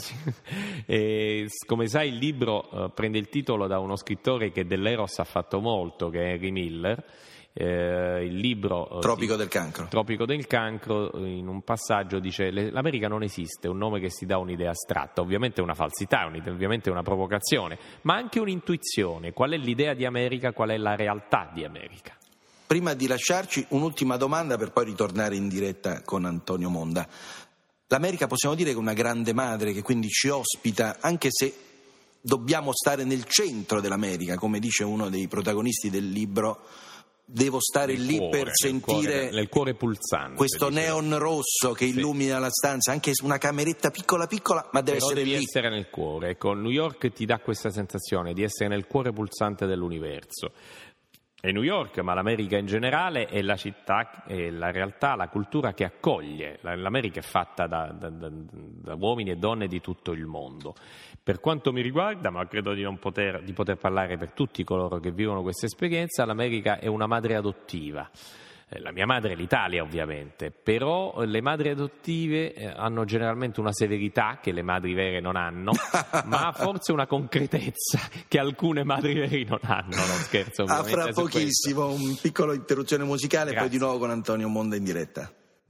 eh, come sai, il libro eh, prende il titolo da uno scrittore che dell'Eros ha fatto molto, che è Henry Miller. Eh, il libro Tropico sì, del cancro. Tropico del cancro, in un passaggio dice: l'America non esiste, è un nome che si dà un'idea astratta, ovviamente è una falsità, ovviamente è una provocazione, ma anche un'intuizione. Qual è l'idea di America, qual è la realtà di America? Prima di lasciarci, un'ultima domanda per poi ritornare in diretta con Antonio Monda. L'America possiamo dire che è una grande madre che quindi ci ospita, anche se dobbiamo stare nel centro dell'America, come dice uno dei protagonisti del libro. Devo stare nel lì cuore, per sentire nel cuore, nel cuore pulsante, questo neon rosso che sì. illumina la stanza, anche una cameretta piccola piccola, ma deve Però essere devi lì. essere nel cuore. Ecco, New York ti dà questa sensazione di essere nel cuore pulsante dell'universo. È New York, ma l'America in generale è la città, è la realtà, la cultura che accoglie. L'America è fatta da, da, da, da uomini e donne di tutto il mondo. Per quanto mi riguarda, ma credo di non poter, di poter parlare per tutti coloro che vivono questa esperienza, l'America è una madre adottiva. La mia madre è l'Italia, ovviamente, però le madri adottive hanno generalmente una severità che le madri vere non hanno, ma forse una concretezza che alcune madri vere non hanno. Non scherzo, ovviamente. A fra pochissimo, un piccolo interruzione musicale. Grazie. E poi di nuovo con Antonio Monda in diretta.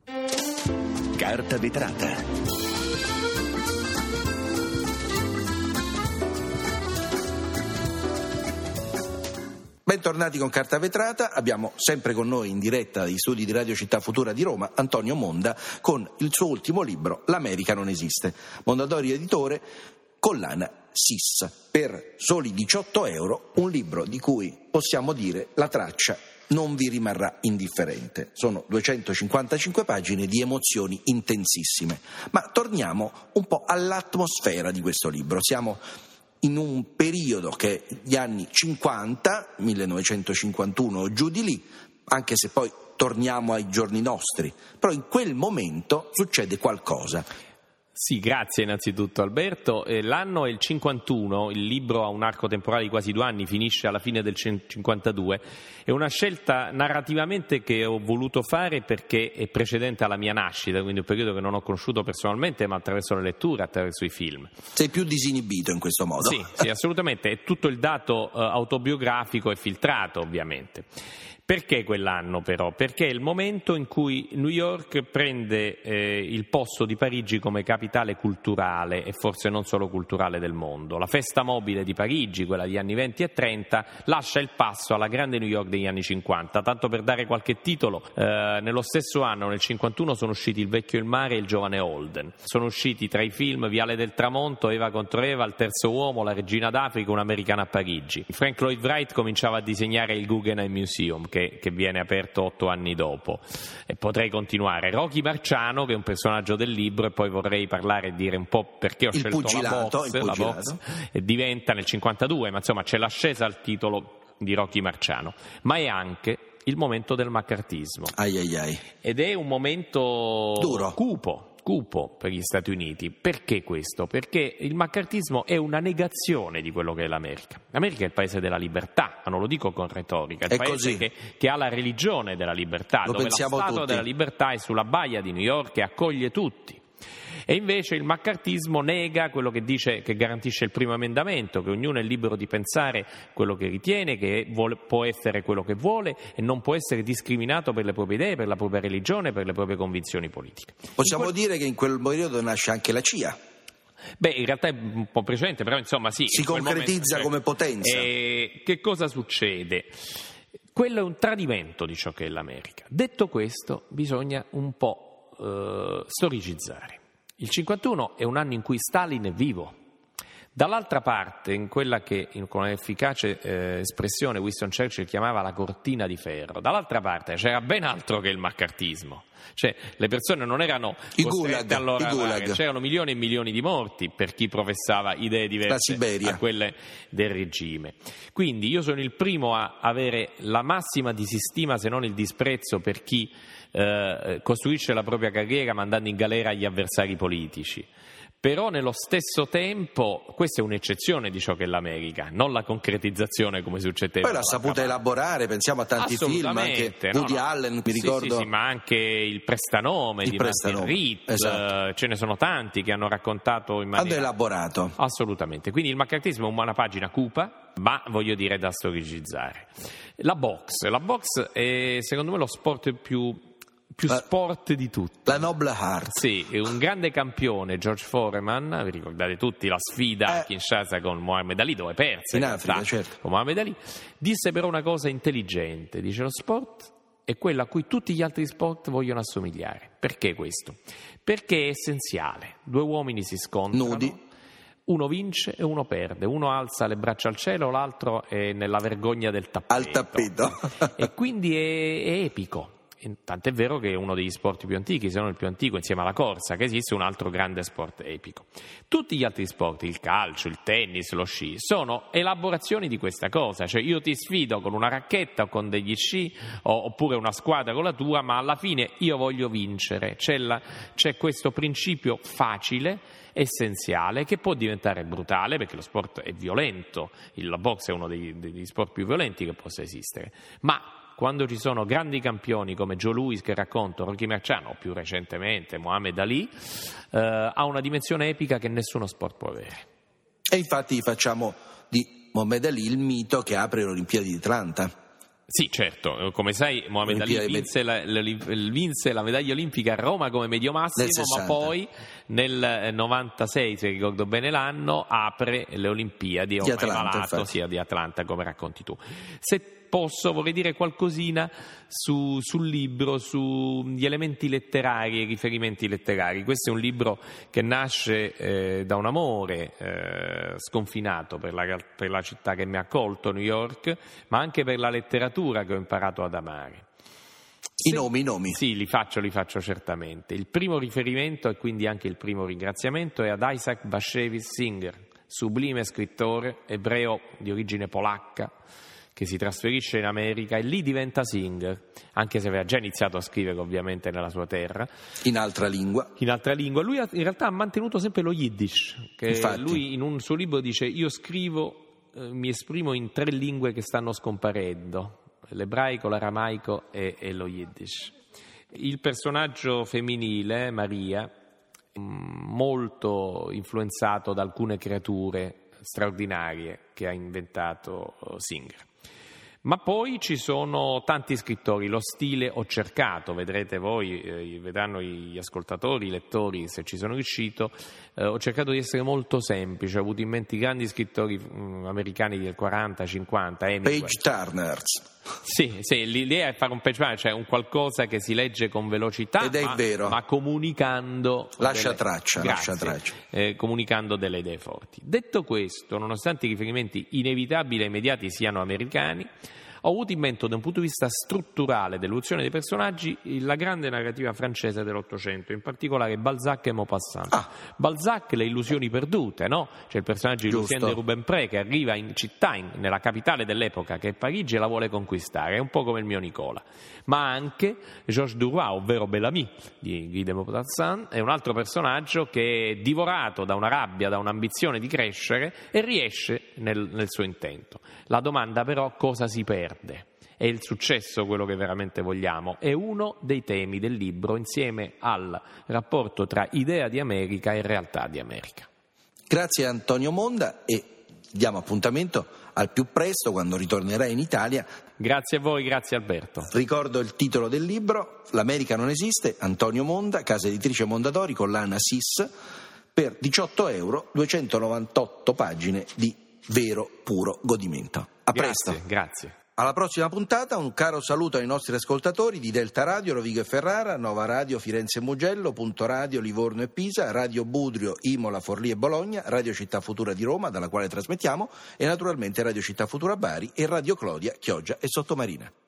Carta vetrata. Bentornati con Carta Vetrata, abbiamo sempre con noi in diretta dagli studi di Radio Città Futura di Roma Antonio Monda con il suo ultimo libro L'America non esiste, Mondadori editore, collana S I S, per soli diciotto euro, un libro di cui possiamo dire la traccia non vi rimarrà indifferente. Sono duecentocinquantacinque pagine di emozioni intensissime, ma torniamo un po' all'atmosfera di questo libro. Siamo in un periodo che è gli anni cinquanta, millenovecentocinquantuno o giù di lì, anche se poi torniamo ai giorni nostri, però in quel momento succede qualcosa. Sì, grazie innanzitutto Alberto. L'anno è il cinquantuno, il libro ha un arco temporale di quasi due anni, finisce alla fine del cinquantadue. È una scelta narrativamente che ho voluto fare perché è precedente alla mia nascita, quindi un periodo che non ho conosciuto personalmente, ma attraverso le letture, attraverso i film. Sei più disinibito in questo modo? Sì, sì, assolutamente. È tutto il dato uh, autobiografico e filtrato, ovviamente. Perché quell'anno però? Perché è il momento in cui New York prende eh, il posto di Parigi come capitale culturale e forse non solo culturale del mondo. La festa mobile di Parigi, quella degli anni venti e trenta, lascia il passo alla grande New York degli anni cinquanta. Tanto per dare qualche titolo, eh, nello stesso anno, nel cinquantuno, sono usciti Il vecchio e il mare e Il giovane Holden. Sono usciti tra i film Viale del tramonto, Eva contro Eva, Il terzo uomo, La regina d'Africa, Un americano a Parigi. Frank Lloyd Wright cominciava a disegnare il Guggenheim Museum, Che, che viene aperto otto anni dopo, e potrei continuare. Rocky Marciano, che è un personaggio del libro, e poi vorrei parlare e dire un po' perché ho il scelto pugilato, la box, il la box, e diventa nel cinquantadue, ma insomma c'è l'ascesa al titolo di Rocky Marciano, ma è anche il momento del maccartismo. Ai ai ai. Ed è un momento duro, cupo. cupo per gli Stati Uniti. Perché questo? Perché il maccartismo è una negazione di quello che è l'America. L'America è il paese della libertà, ma non lo dico con retorica, è il è paese che, che ha la religione della libertà, lo dove la statua tutti. della libertà è sulla baia di New York e accoglie tutti. E invece il maccartismo nega quello che dice, che garantisce il primo emendamento, che ognuno è libero di pensare quello che ritiene, che vuole, può essere quello che vuole e non può essere discriminato per le proprie idee, per la propria religione, per le proprie convinzioni politiche. Possiamo quel... dire che in quel periodo nasce anche la C I A. Beh, in realtà è un po' precedente, però insomma sì. Si concretizza momento, come potenza. E che cosa succede? Quello è un tradimento di ciò che è l'America. Detto questo, bisogna un po' eh, storicizzare. Il cinquantuno è un anno in cui Stalin è vivo. Dall'altra parte, in quella che con un'efficace eh, espressione Winston Churchill chiamava la cortina di ferro, dall'altra parte c'era ben altro che il maccartismo. Cioè, le persone non erano I costrette gulag, allora, i gulag. c'erano milioni e milioni di morti per chi professava idee diverse a quelle del regime. Quindi io sono il primo a avere la massima disistima, se non il disprezzo, per chi eh, costruisce la propria carriera mandando in galera gli avversari politici. Però nello stesso tempo questa è un'eccezione di ciò che è l'America, non la concretizzazione come succedeva. Poi l'ha saputa elaborare, pensiamo a tanti film, anche Woody no, no. Allen, mi ricordo. Sì, sì, sì, ma anche il prestanome il di prestanome. Martin Reed, Esatto. Ce ne sono tanti che hanno raccontato in maniera... Hanno elaborato. Assolutamente, quindi il maccartismo è una pagina cupa, ma voglio dire da storicizzare. La boxe, la boxe è secondo me lo sport più... più la, sport di tutti. La Noble Heart. Sì, è un grande campione, George Foreman, vi ricordate tutti la sfida eh, a Kinshasa con Muhammad Ali, dove perse in, in Africa, realtà, certo. con Muhammad Ali, disse però una cosa intelligente, dice: lo sport è quello a cui tutti gli altri sport vogliono assomigliare. Perché questo? Perché è essenziale, due uomini si scontrano, nudi, uno vince e uno perde, uno alza le braccia al cielo, l'altro è nella vergogna del tappeto. Al tappeto. E quindi è, è epico. Tant'è vero che è uno degli sport più antichi, se non il più antico insieme alla corsa, che esiste un altro grande sport epico. Tutti gli altri sport, il calcio, il tennis, lo sci, sono elaborazioni di questa cosa, cioè io ti sfido con una racchetta o con degli sci o, oppure una squadra con la tua, ma alla fine io voglio vincere. C'è, la, c'è questo principio facile, essenziale, che può diventare brutale perché lo sport è violento, il box è uno dei, degli sport più violenti che possa esistere, ma quando ci sono grandi campioni come Joe Louis, che racconto, Rocky Marciano o più recentemente Muhammad Ali, eh, ha una dimensione epica che nessuno sport può avere. E infatti facciamo di Muhammad Ali il mito che apre le Olimpiadi di Atlanta. Sì, certo, come sai Muhammad Ali vinse la, vinse la medaglia olimpica a Roma come medio massimo, ma poi nel novantasei, se ricordo bene l'anno, apre le Olimpiadi, di Atlanta, malato, sia di Atlanta, come racconti tu. Se posso, vorrei dire qualcosina su, sul libro, sugli elementi letterari e i riferimenti letterari. Questo è un libro che nasce eh, da un amore eh, sconfinato per la, per la città che mi ha accolto, New York, ma anche per la letteratura che ho imparato ad amare. I Se, nomi, i nomi. Sì, li faccio, li faccio certamente. Il primo riferimento e quindi anche il primo ringraziamento è ad Isaac Bashevis Singer, sublime scrittore ebreo di origine polacca, che si trasferisce in America e lì diventa Singer, anche se aveva già iniziato a scrivere ovviamente nella sua terra. In altra lingua. In altra lingua. Lui ha, in realtà ha mantenuto sempre lo Yiddish, che Infatti. Lui in un suo libro dice: io scrivo, eh, mi esprimo in tre lingue che stanno scomparendo, l'ebraico, l'aramaico e, e lo Yiddish. Il personaggio femminile, Maria, molto influenzato da alcune creature straordinarie che ha inventato Singer. Ma poi ci sono tanti scrittori, lo stile ho cercato, vedrete voi, eh, vedranno gli ascoltatori, i lettori se ci sono riuscito, eh, ho cercato di essere molto semplice, ho avuto in mente i grandi scrittori mh, americani del quaranta cinquanta, Hemingway. Page Turners. Sì, sì, l'idea è fare un page turner, cioè un qualcosa che si legge con velocità, ed è ma, vero. ma comunicando lascia delle, traccia, grazie, lascia traccia. Eh, comunicando delle idee forti. Detto questo, nonostante i riferimenti inevitabili e immediati siano americani, Ho avuto in mente da un punto di vista strutturale dell'evoluzione dei personaggi la grande narrativa francese dell'Ottocento, in particolare Balzac e Maupassant. Ah. Balzac, le illusioni perdute, no? C'è il personaggio di Giusto. Lucien de Rubempré che arriva in città, in, nella capitale dell'epoca che è Parigi, e la vuole conquistare, è un po' come il mio Nicola. Ma anche Georges Duroy, ovvero Bellamy di Guy de Maupassant, è un altro personaggio che è divorato da una rabbia, da un'ambizione di crescere e riesce nel, nel suo intento. La domanda però: cosa si perde? È il successo quello che veramente vogliamo? È uno dei temi del libro, insieme al rapporto tra idea di America e realtà di America. Grazie a Antonio Monda e diamo appuntamento al più presto quando ritornerà in Italia. Grazie a voi, grazie Alberto. Ricordo il titolo del libro: L'America non esiste, Antonio Monda, casa editrice Mondadori, collana S I S, per diciotto euro, duecentonovantotto pagine di vero puro godimento. A Grazie, presto. grazie. Alla prossima puntata un caro saluto ai nostri ascoltatori di Delta Radio, Rovigo e Ferrara, Nova Radio Firenze e Mugello, Punto Radio Livorno e Pisa, Radio Budrio, Imola, Forlì e Bologna, Radio Città Futura di Roma, dalla quale trasmettiamo, e naturalmente Radio Città Futura Bari e Radio Clodia, Chioggia e Sottomarina.